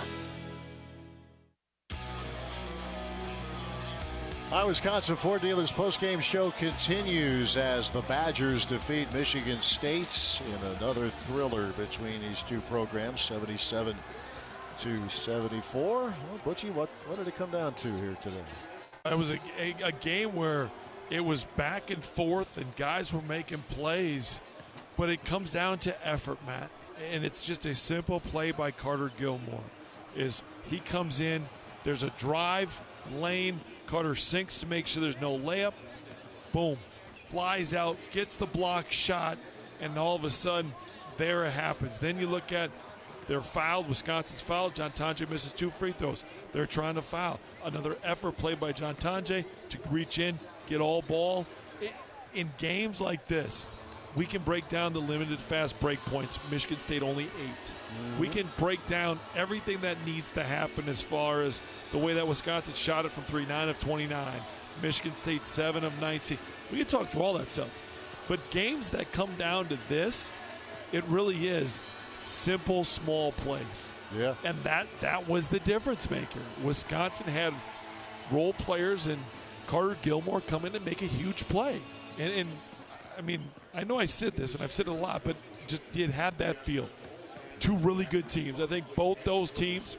Our Wisconsin Ford Dealers postgame show continues as the Badgers defeat Michigan State in another thriller between these two programs, seventy-seven to seventy-four. Well, Butchie, what, what did it come down to here today? It was a, a, a game where it was back and forth and guys were making plays, but it comes down to effort, Matt. And it's just a simple play by Carter Gilmore. Is he comes in, there's a drive, lane, Carter sinks to make sure there's no layup. Boom. Flies out, gets the block shot, and all of a sudden, there it happens. Then you look at, they're fouled. Wisconsin's fouled. John Tonje misses two free throws. They're trying to foul. Another effort played by John Tonje to reach in, get all ball. In games like this, we can break down the limited fast break points. Michigan State only eight. Mm-hmm. We can break down everything that needs to happen as far as the way that Wisconsin shot it from three, nine of twenty-nine. Michigan State seven of nineteen. We can talk through all that stuff. But games that come down to this, it really is simple, small plays. Yeah. And that, that was the difference maker. Wisconsin had role players and Carter Gilmore come in and make a huge play. And, and I mean, I know I said this, and I've said it a lot, but just it had that feel. Two really good teams. I think both those teams,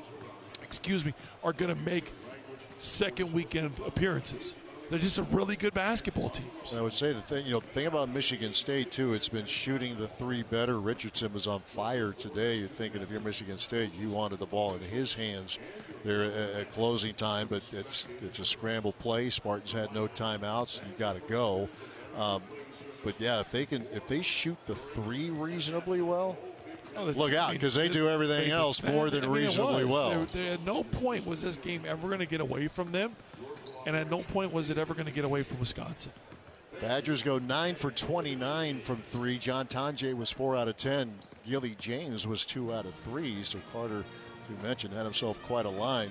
excuse me, are going to make second weekend appearances. They're just a really good basketball team. I would say the thing, you know, the thing about Michigan State, too, it's been shooting the three better. Richardson was on fire today. You're thinking if you're Michigan State, you wanted the ball in his hands there at closing time, but it's it's a scramble play. Spartans had no timeouts. You got to go. Um, But yeah, if they can, if they shoot the three reasonably well, oh, look out, because they do everything they else more than I mean, reasonably well. There, there, at no point was this game ever going to get away from them, and at no point was it ever going to get away from Wisconsin. Badgers go nine for twenty-nine from three. John Tonje was four out of ten. Gilly James was two out of three. So Carter, as we mentioned, had himself quite a line.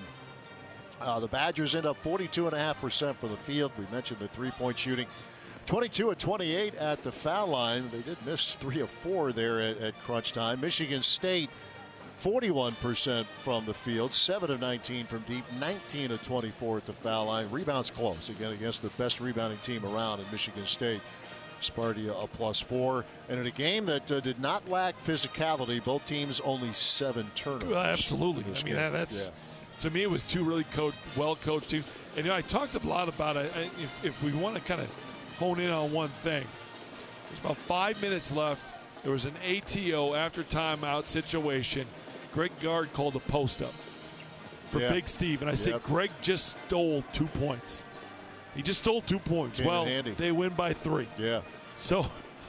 Uh, the Badgers end up forty-two point five percent from the field. We mentioned the three-point shooting. twenty-two of twenty-eight at the foul line. They did miss three of four there at, at crunch time. Michigan State, forty-one percent from the field, seven of nineteen from deep, nineteen of twenty-four at the foul line. Rebounds close, again, against the best rebounding team around in Michigan State. Sparty a plus four. And in a game that uh, did not lack physicality, both teams only seven turnovers. Well, absolutely. I mean, that, that's, yeah. to me, it was two really co- well-coached teams. And, you know, I talked a lot about it. If, if we want to kind of hone in on one thing. There's about five minutes left. There was an A T O after timeout situation. Greg Gard called a post-up for yeah. Big Steve. And I yep. said, Greg just stole two points. He just stole two points. Came well, they win by three. Yeah. So,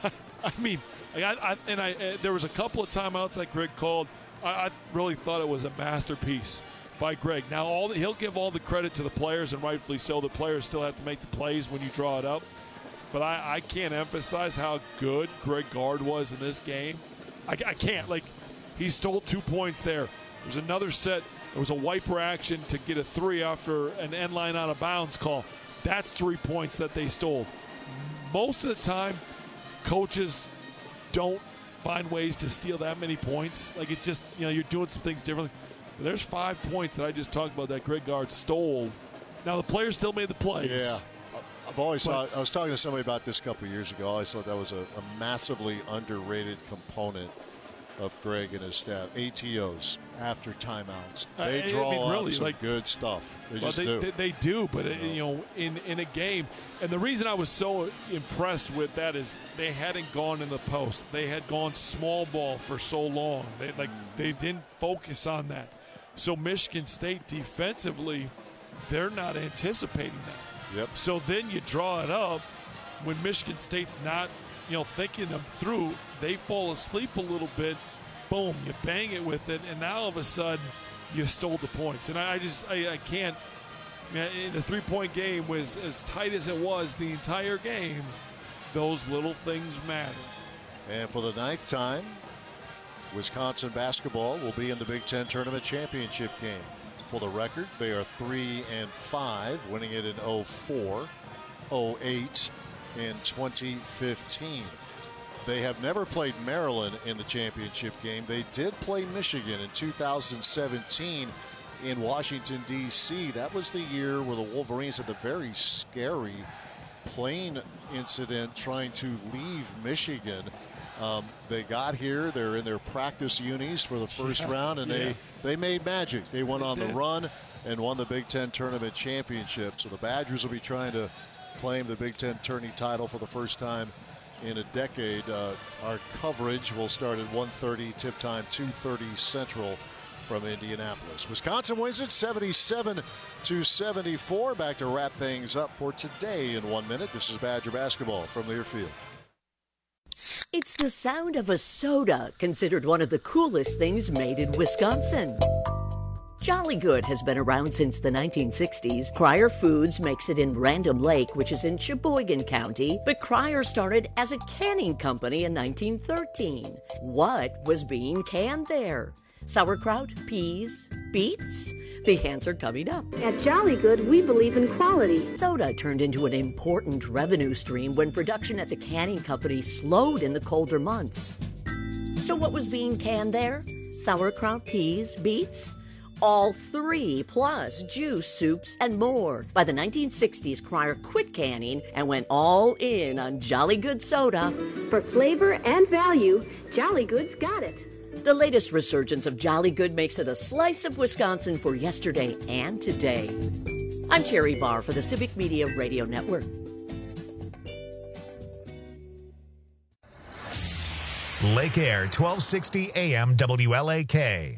I mean, I, I, and I, uh, there was a couple of timeouts that Greg called. I, I really thought it was a masterpiece by Greg. Now, all the, he'll give all the credit to the players, and rightfully so. The players still have to make the plays when you draw it up. But I, I can't emphasize how good Greg Gard was in this game. I, I can't. Like, he stole two points there. There's another set It was a wiper action to get a three after an end line out of bounds call. That's three points that they stole. Most of the time, coaches don't find ways to steal that many points. Like, it just, you know, you're doing some things differently. But there's five points that I just talked about that Greg Gard stole. Now, the players still made the plays. Yeah. I've always But- thought, I was talking to somebody about this a couple of years ago. I always thought that was a, a massively underrated component of Greg and his staff. A T Os after timeouts. Uh, They I draw mean, really, up some like- good stuff. They Well, just they, do. They, they do, but it, you know, in, in a game, and the reason I was so impressed with that is they hadn't gone in the post. They had gone small ball for so long. They like they didn't focus on that. So Michigan State defensively, they're not anticipating that. Yep. So then you draw it up when Michigan State's not, you know, thinking them through. They fall asleep a little bit. Boom, you bang it with it, and now all of a sudden you stole the points. And I just I, I can't. In the three-point game was as tight as it was the entire game. Those little things matter. And for the ninth time, Wisconsin basketball will be in the Big Ten Tournament Championship game. For the record, they are three and five, winning it in oh four, oh eight, and twenty fifteen. They have never played Maryland in the championship game. They did play Michigan in two thousand seventeen in Washington, D C That was the year where the Wolverines had the very scary plane incident trying to leave Michigan. Um, they got here. They're in their practice unis for the first Yeah, round, and yeah. they, they made magic. They went on the did. run and won the Big Ten Tournament Championship. So the Badgers will be trying to claim the Big Ten tourney title for the first time in a decade. Uh, our coverage will start at one thirty, tip time two thirty Central from Indianapolis. Wisconsin wins it seventy-seven to seventy-four. Back to wrap things up for today in one minute. This is Badger basketball from Learfield. It's the sound of a soda, considered one of the coolest things made in Wisconsin. Jolly Good has been around since the nineteen sixties. Cryer Foods makes it in Random Lake, which is in Sheboygan County, but Cryer started as a canning company in nineteen thirteen. What was being canned there? Sauerkraut, peas, beets? The answer coming up. At Jolly Good, we believe in quality. Soda turned into an important revenue stream when production at the canning company slowed in the colder months. So what was being canned there? Sauerkraut, peas, beets? All three, plus juice, soups, and more. By the nineteen sixties, Cryer quit canning and went all in on Jolly Good soda. For flavor and value, Jolly Good's got it. The latest resurgence of Jolly Good makes it a slice of Wisconsin for yesterday and today. I'm Terry Barr for the Civic Media Radio Network. Lake Air, twelve sixty A M W L A K.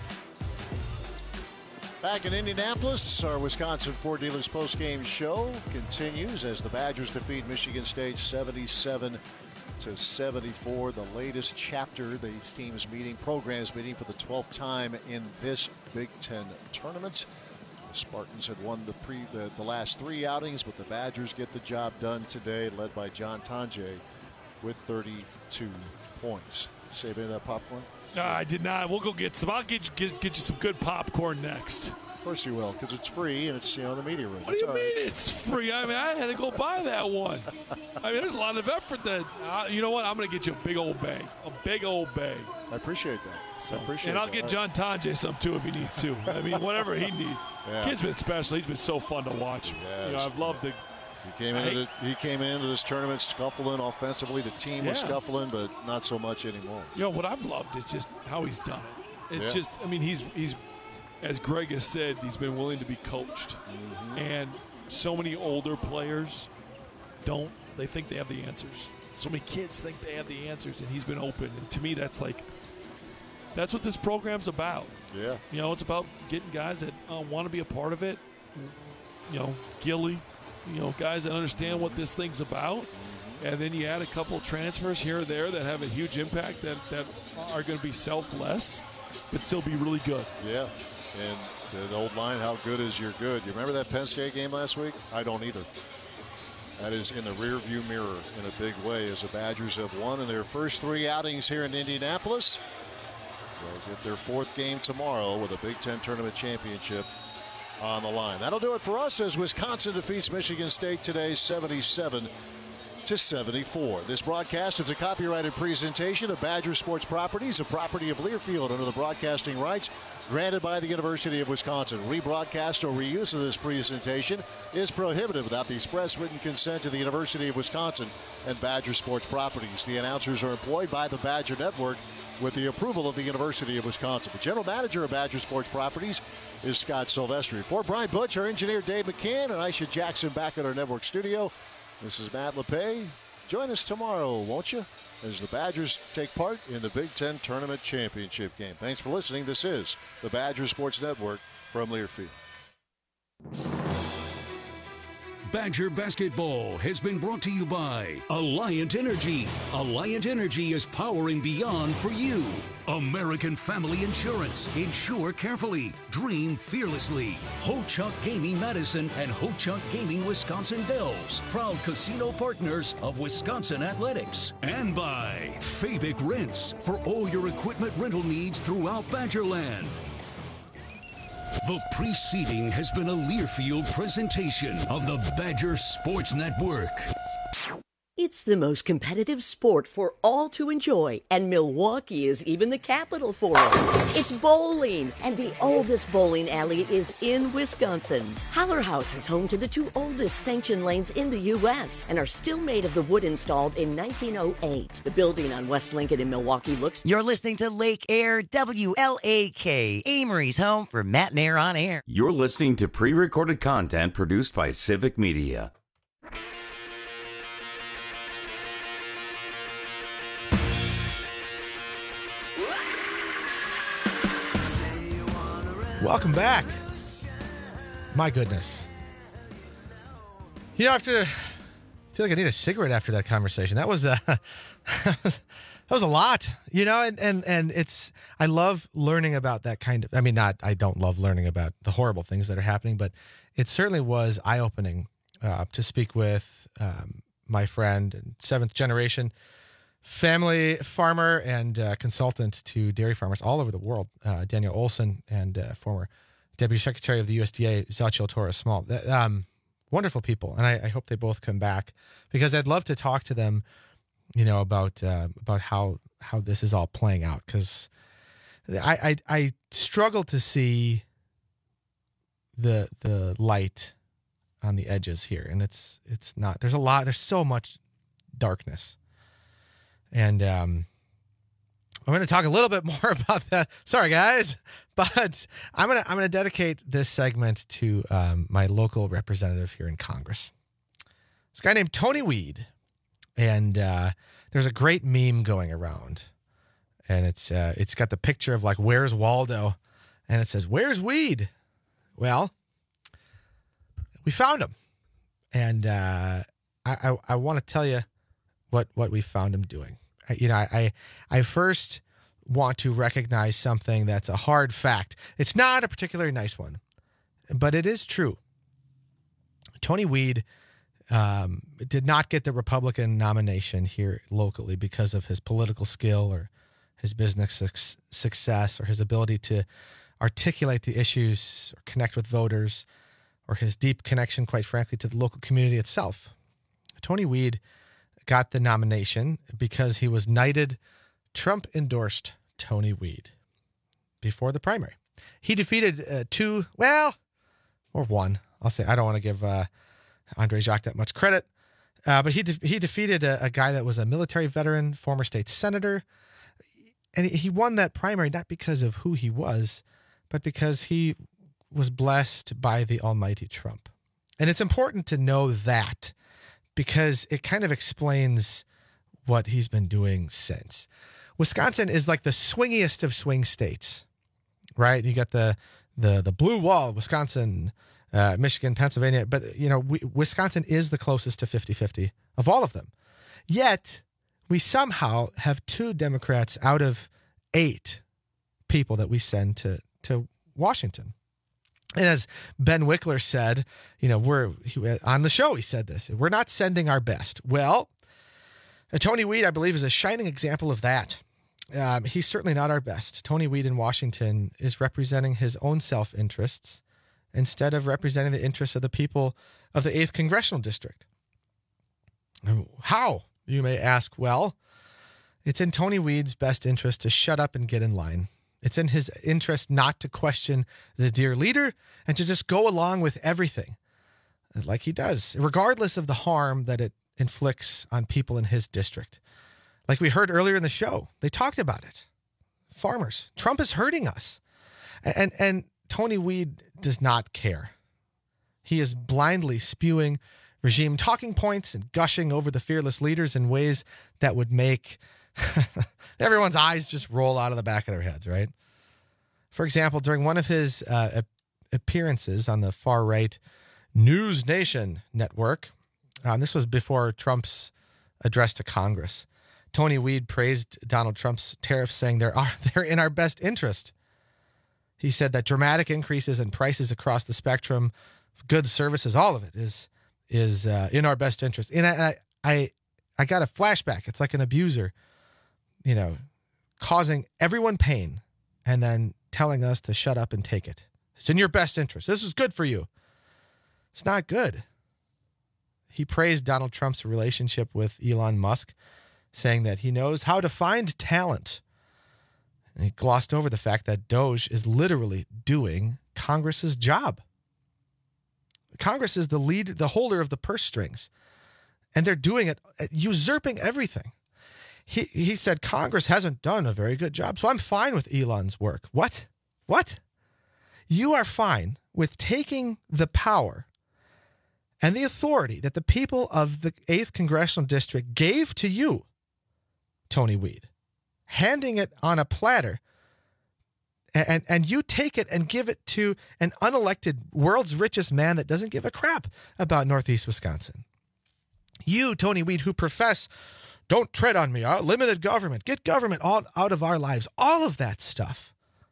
Back in Indianapolis, our Wisconsin Ford Dealers postgame show continues as the Badgers defeat Michigan State seventy-seven to seventy-four. The latest chapter, these teams meeting, programs meeting for the twelfth time in this Big Ten tournament. The Spartans had won the pre the, the last three outings, but the Badgers get the job done today, led by John Tonje with thirty-two points. Save any of that popcorn? No, I did not. We'll go get some. I'll get you, get, get you some good popcorn next. Of course you will, because it's free and it's, you know, in the media room. What do you mean it's free? I mean, I had to go buy that one. I mean, there's a lot of effort that, uh, you know what? I'm going to get you a big old bag. A big old bag. I appreciate that. So, I appreciate and I'll that. get John Tonje some, too, if he needs to. I mean, whatever he needs. Yeah. Kid's been special. He's been so fun to watch. Yes. You know, I've loved the He came into the, he came into this tournament scuffling offensively. The team was Yeah. scuffling, but not so much anymore. You know, what I've loved is just how he's done it. It's Yeah. just, I mean, he's, he's, as Greg has said, he's been willing to be coached. Mm-hmm. And so many older players don't, they think they have the answers. So many kids think they have the answers, and he's been open. And to me, that's like, that's what this program's about. Yeah. You know, it's about getting guys that uh, want to be a part of it. You know, Gilly, you know, guys that understand what this thing's about. And then you add a couple of transfers here or there that have a huge impact that, that are going to be selfless, but still be really good. Yeah. And the old line, how good is your good? You remember that Penn State game last week? I don't either. That is in the rearview mirror in a big way as the Badgers have won in their first three outings here in Indianapolis. They'll get their fourth game tomorrow with a Big Ten Tournament Championship on the line. That'll do it for us as Wisconsin defeats Michigan State today seventy-seven to seventy-four. This broadcast is a copyrighted presentation of Badger Sports Properties, a property of Learfield under the broadcasting rights granted by the University of Wisconsin. Rebroadcast or reuse of this presentation is prohibited without the express written consent of the University of Wisconsin and Badger Sports Properties. The announcers are employed by the Badger Network with the approval of the University of Wisconsin. The general manager of Badger Sports Properties is Scott Silvestri. For Brian Butch, our engineer Dave McCann, and Aisha Jackson back at our network studio, this is Matt LePay. Join us tomorrow, won't you, as the Badgers take part in the Big Ten Tournament Championship game. Thanks for listening. This is the Badger Sports Network from Learfield. Badger Basketball has been brought to you by Alliant Energy. Alliant Energy is powering beyond for you. American Family Insurance. Insure carefully. Dream fearlessly. Ho-Chunk Gaming Madison and Ho-Chunk Gaming Wisconsin Dells. Proud casino partners of Wisconsin Athletics. And by Fabic Rents for all your equipment rental needs throughout Badgerland. The preceding has been a Learfield presentation of the Badger Sports Network. It's the most competitive sport for all to enjoy, and Milwaukee is even the capital for it. It's bowling, and the oldest bowling alley is in Wisconsin. Holler House is home to the two oldest sanctioned lanes in the U S and are still made of the wood installed in nineteen oh eight. The building on West Lincoln in Milwaukee looks... You're listening to Lake Air W L A K, Amory's home for Matt and Air on Air. You're listening to pre-recorded content produced by Civic Media. Welcome back. My goodness. You know, after I feel like I need a cigarette after that conversation. That was uh, that was, that was a lot. You know, and, and and it's I love learning about that kind of. I mean, not I don't love learning about the horrible things that are happening, but it certainly was eye-opening uh, to speak with um, my friend and seventh generation family farmer and uh, consultant to dairy farmers all over the world, uh, Daniel Olson, and uh, former Deputy Secretary of the U S D A, Xochitl Torres-Small. Um, wonderful people, and I, I hope they both come back because I'd love to talk to them, you know, about uh, about how how this is all playing out. Because I, I I struggle to see the the light on the edges here, and it's it's not. There's a lot. There's so much darkness. And um, I'm going to talk a little bit more about that. Sorry, guys, but I'm going to I'm going to dedicate this segment to um, my local representative here in Congress. This guy named Tony Weed, and uh, there's a great meme going around, and it's uh, it's got the picture of like Where's Waldo, and it says Where's Weed? Well, we found him, and uh, I I, I want to tell you what what we found him doing. I, you know, I I first want to recognize something that's a hard fact. It's not a particularly nice one, but it is true. Tony Weed um, did not get the Republican nomination here locally because of his political skill or his business su- success or his ability to articulate the issues or connect with voters or his deep connection, quite frankly, to the local community itself. Tony Weed got the nomination because he was knighted Trump-endorsed Tony Weed before the primary. He defeated uh, two, well, or one. I'll say I don't want to give uh, Andre Jacques that much credit, uh, but he de- he defeated a, a guy that was a military veteran, former state senator, and he won that primary not because of who he was, but because he was blessed by the almighty Trump. And it's important to know that, because it kind of explains what he's been doing since. Wisconsin is like the swingiest of swing states, right? You got the the the blue wall, Wisconsin, uh, Michigan, Pennsylvania, but you know, we, Wisconsin is the closest to fifty-fifty of all of them. Yet we somehow have two Democrats out of eight people that we send to to Washington. And as Ben Wickler said, you know, we're he, on the show, he said this, we're not sending our best. Well, Tony Weed, I believe, is a shining example of that. Um, he's certainly not our best. Tony Weed in Washington is representing his own self-interests instead of representing the interests of the people of the eighth Congressional District. How, you may ask? Well, it's in Tony Weed's best interest to shut up and get in line. It's in his interest not to question the dear leader and to just go along with everything like he does, regardless of the harm that it inflicts on people in his district. Like we heard earlier in the show, they talked about it. Farmers. Trump is hurting us. And, and Tony Weed does not care. He is blindly spewing regime talking points and gushing over the fearless leaders in ways that would make everyone's eyes just roll out of the back of their heads, right? For example, during one of his uh, appearances on the far-right News Nation network, uh, this was before Trump's address to Congress, Tony Weed praised Donald Trump's tariffs, saying they're, are, they're in our best interest. He said that dramatic increases in prices across the spectrum, goods, services, all of it is is uh, in our best interest. And I, I, I got a flashback. It's like an abuser, you know, causing everyone pain and then telling us to shut up and take it. It's in your best interest. This is good for you. It's not good. He praised Donald Trump's relationship with Elon Musk, saying that he knows how to find talent. And he glossed over the fact that Doge is literally doing Congress's job. Congress is the lead, the holder of the purse strings, and they're doing it, usurping everything. He he said Congress hasn't done a very good job, so I'm fine with Elon's work. What? What? You are fine with taking the power and the authority that the people of the eighth Congressional District gave to you, Tony Weed, handing it on a platter, and, and you take it and give it to an unelected world's richest man that doesn't give a crap about Northeast Wisconsin. You, Tony Weed, who profess, don't tread on me, uh, limited government, get government all out of our lives, all of that stuff.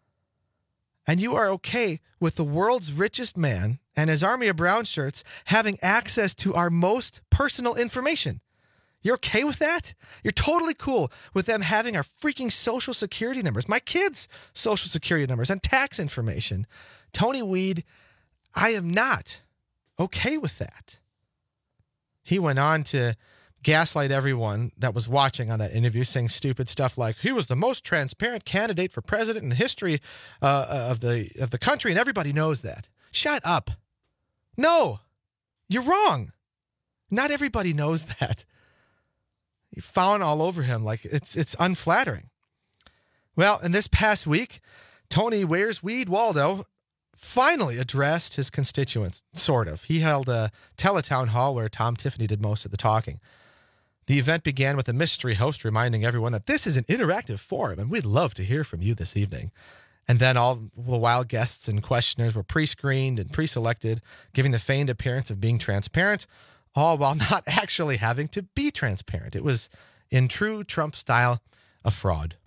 And you are okay with the world's richest man and his army of brown shirts having access to our most personal information. You're okay with that? You're totally cool with them having our freaking social security numbers, my kids' social security numbers, and tax information. Tony Weed, I am not okay with that. He went on to gaslight everyone that was watching on that interview, saying stupid stuff like he was the most transparent candidate for president in the history uh, of the of the country, and everybody knows that. Shut up. No, you're wrong. Not everybody knows that. You fawn all over him like it's it's unflattering. Well, in this past week, Tony Where's Weed Waldo finally addressed his constituents, sort of. He held a teletown hall where Tom Tiffany did most of the talking. The event began with a mystery host reminding everyone that this is an interactive forum and we'd love to hear from you this evening. And then all the wild guests and questioners were pre-screened and pre-selected, giving the feigned appearance of being transparent, all while not actually having to be transparent. It was, in true Trump style, a fraud.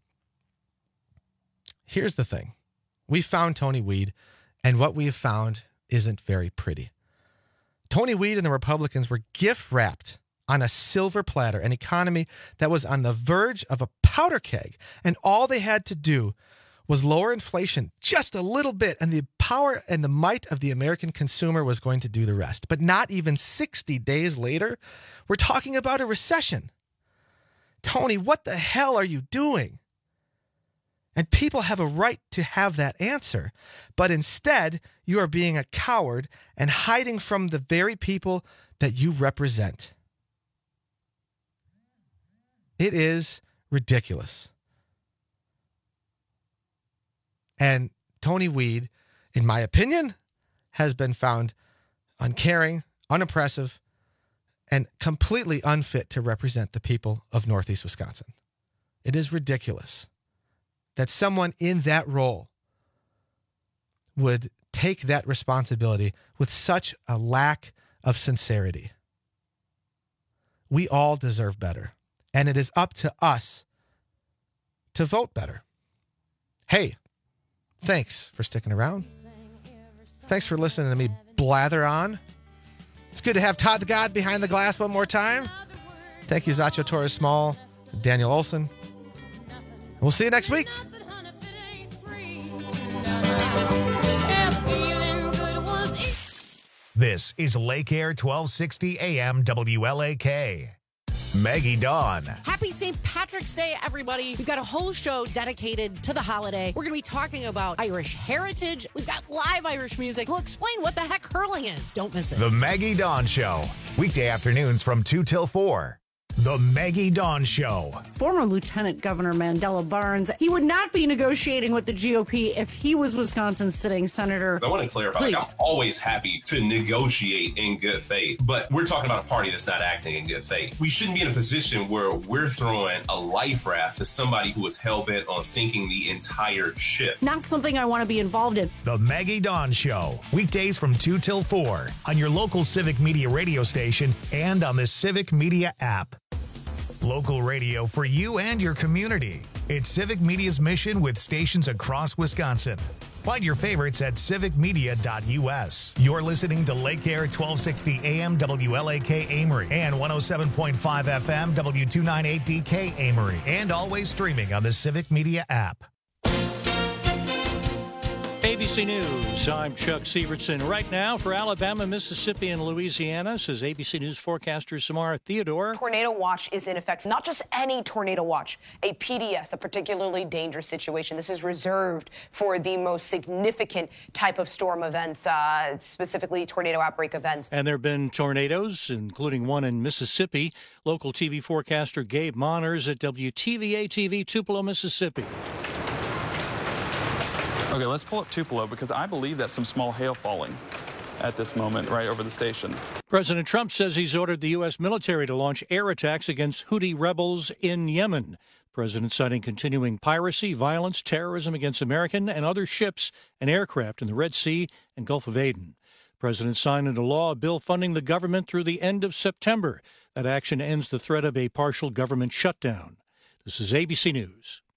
Here's the thing. We found Tony Weed, and what we have found isn't very pretty. Tony Weed and the Republicans were gift-wrapped on a silver platter, an economy that was on the verge of a powder keg, and all they had to do was lower inflation just a little bit, and the power and the might of the American consumer was going to do the rest. But not even sixty days later, we're talking about a recession. Tony, what the hell are you doing? And people have a right to have that answer. But instead, you are being a coward and hiding from the very people that you represent. It is ridiculous. And Tony Weed, in my opinion, has been found uncaring, unimpressive, and completely unfit to represent the people of Northeast Wisconsin. It is ridiculous that someone in that role would take that responsibility with such a lack of sincerity. We all deserve better, and it is up to us to vote better. Hey, thanks for sticking around. Thanks for listening to me blather on. It's good to have Todd the God behind the glass one more time. Thank you, Zacho Torres Small, Daniel Olson. We'll see you next week. This is Lake Air twelve sixty A M W L A K. Maggie Dawn. Happy Saint Patrick's Day, everybody. We've got a whole show dedicated to the holiday. We're going to be talking about Irish heritage. We've got live Irish music. We'll explain what the heck hurling is. Don't miss it. The Maggie Dawn Show. Weekday afternoons from two till four. The Maggie Dawn Show. Former Lieutenant Governor Mandela Barnes, he would not be negotiating with the G O P if he was Wisconsin's sitting senator. I want to clarify, like, I'm always happy to negotiate in good faith, but we're talking about a party that's not acting in good faith. We shouldn't be in a position where we're throwing a life raft to somebody who is hell-bent on sinking the entire ship. Not something I want to be involved in. The Maggie Dawn Show. Weekdays from two till four on your local Civic Media radio station and on the Civic Media app. Local radio for you and your community. It's Civic Media's mission with stations across Wisconsin. Find your favorites at civic media dot U S. You're listening to Lake Air twelve sixty A M W L A K Amory and one oh seven point five F M W two ninety-eight D K Amory, and always streaming on the Civic Media app. A B C News, I'm Chuck Severson. Right now for Alabama, Mississippi, and Louisiana, says A B C News forecaster Samara Theodore. Tornado watch is in effect. Not just any tornado watch, a P D S, a particularly dangerous situation. This is reserved for the most significant type of storm events, uh, specifically tornado outbreak events. And there have been tornadoes, including one in Mississippi. Local T V forecaster Gabe Moners at W T V A T V, Tupelo, Mississippi. Okay, let's pull up Tupelo because I believe that's some small hail falling at this moment right over the station. President Trump says he's ordered the U S military to launch air attacks against Houthi rebels in Yemen. President citing continuing piracy, violence, terrorism against American and other ships and aircraft in the Red Sea and Gulf of Aden. President signed into law a bill funding the government through the end of September. That action ends the threat of a partial government shutdown. This is A B C News.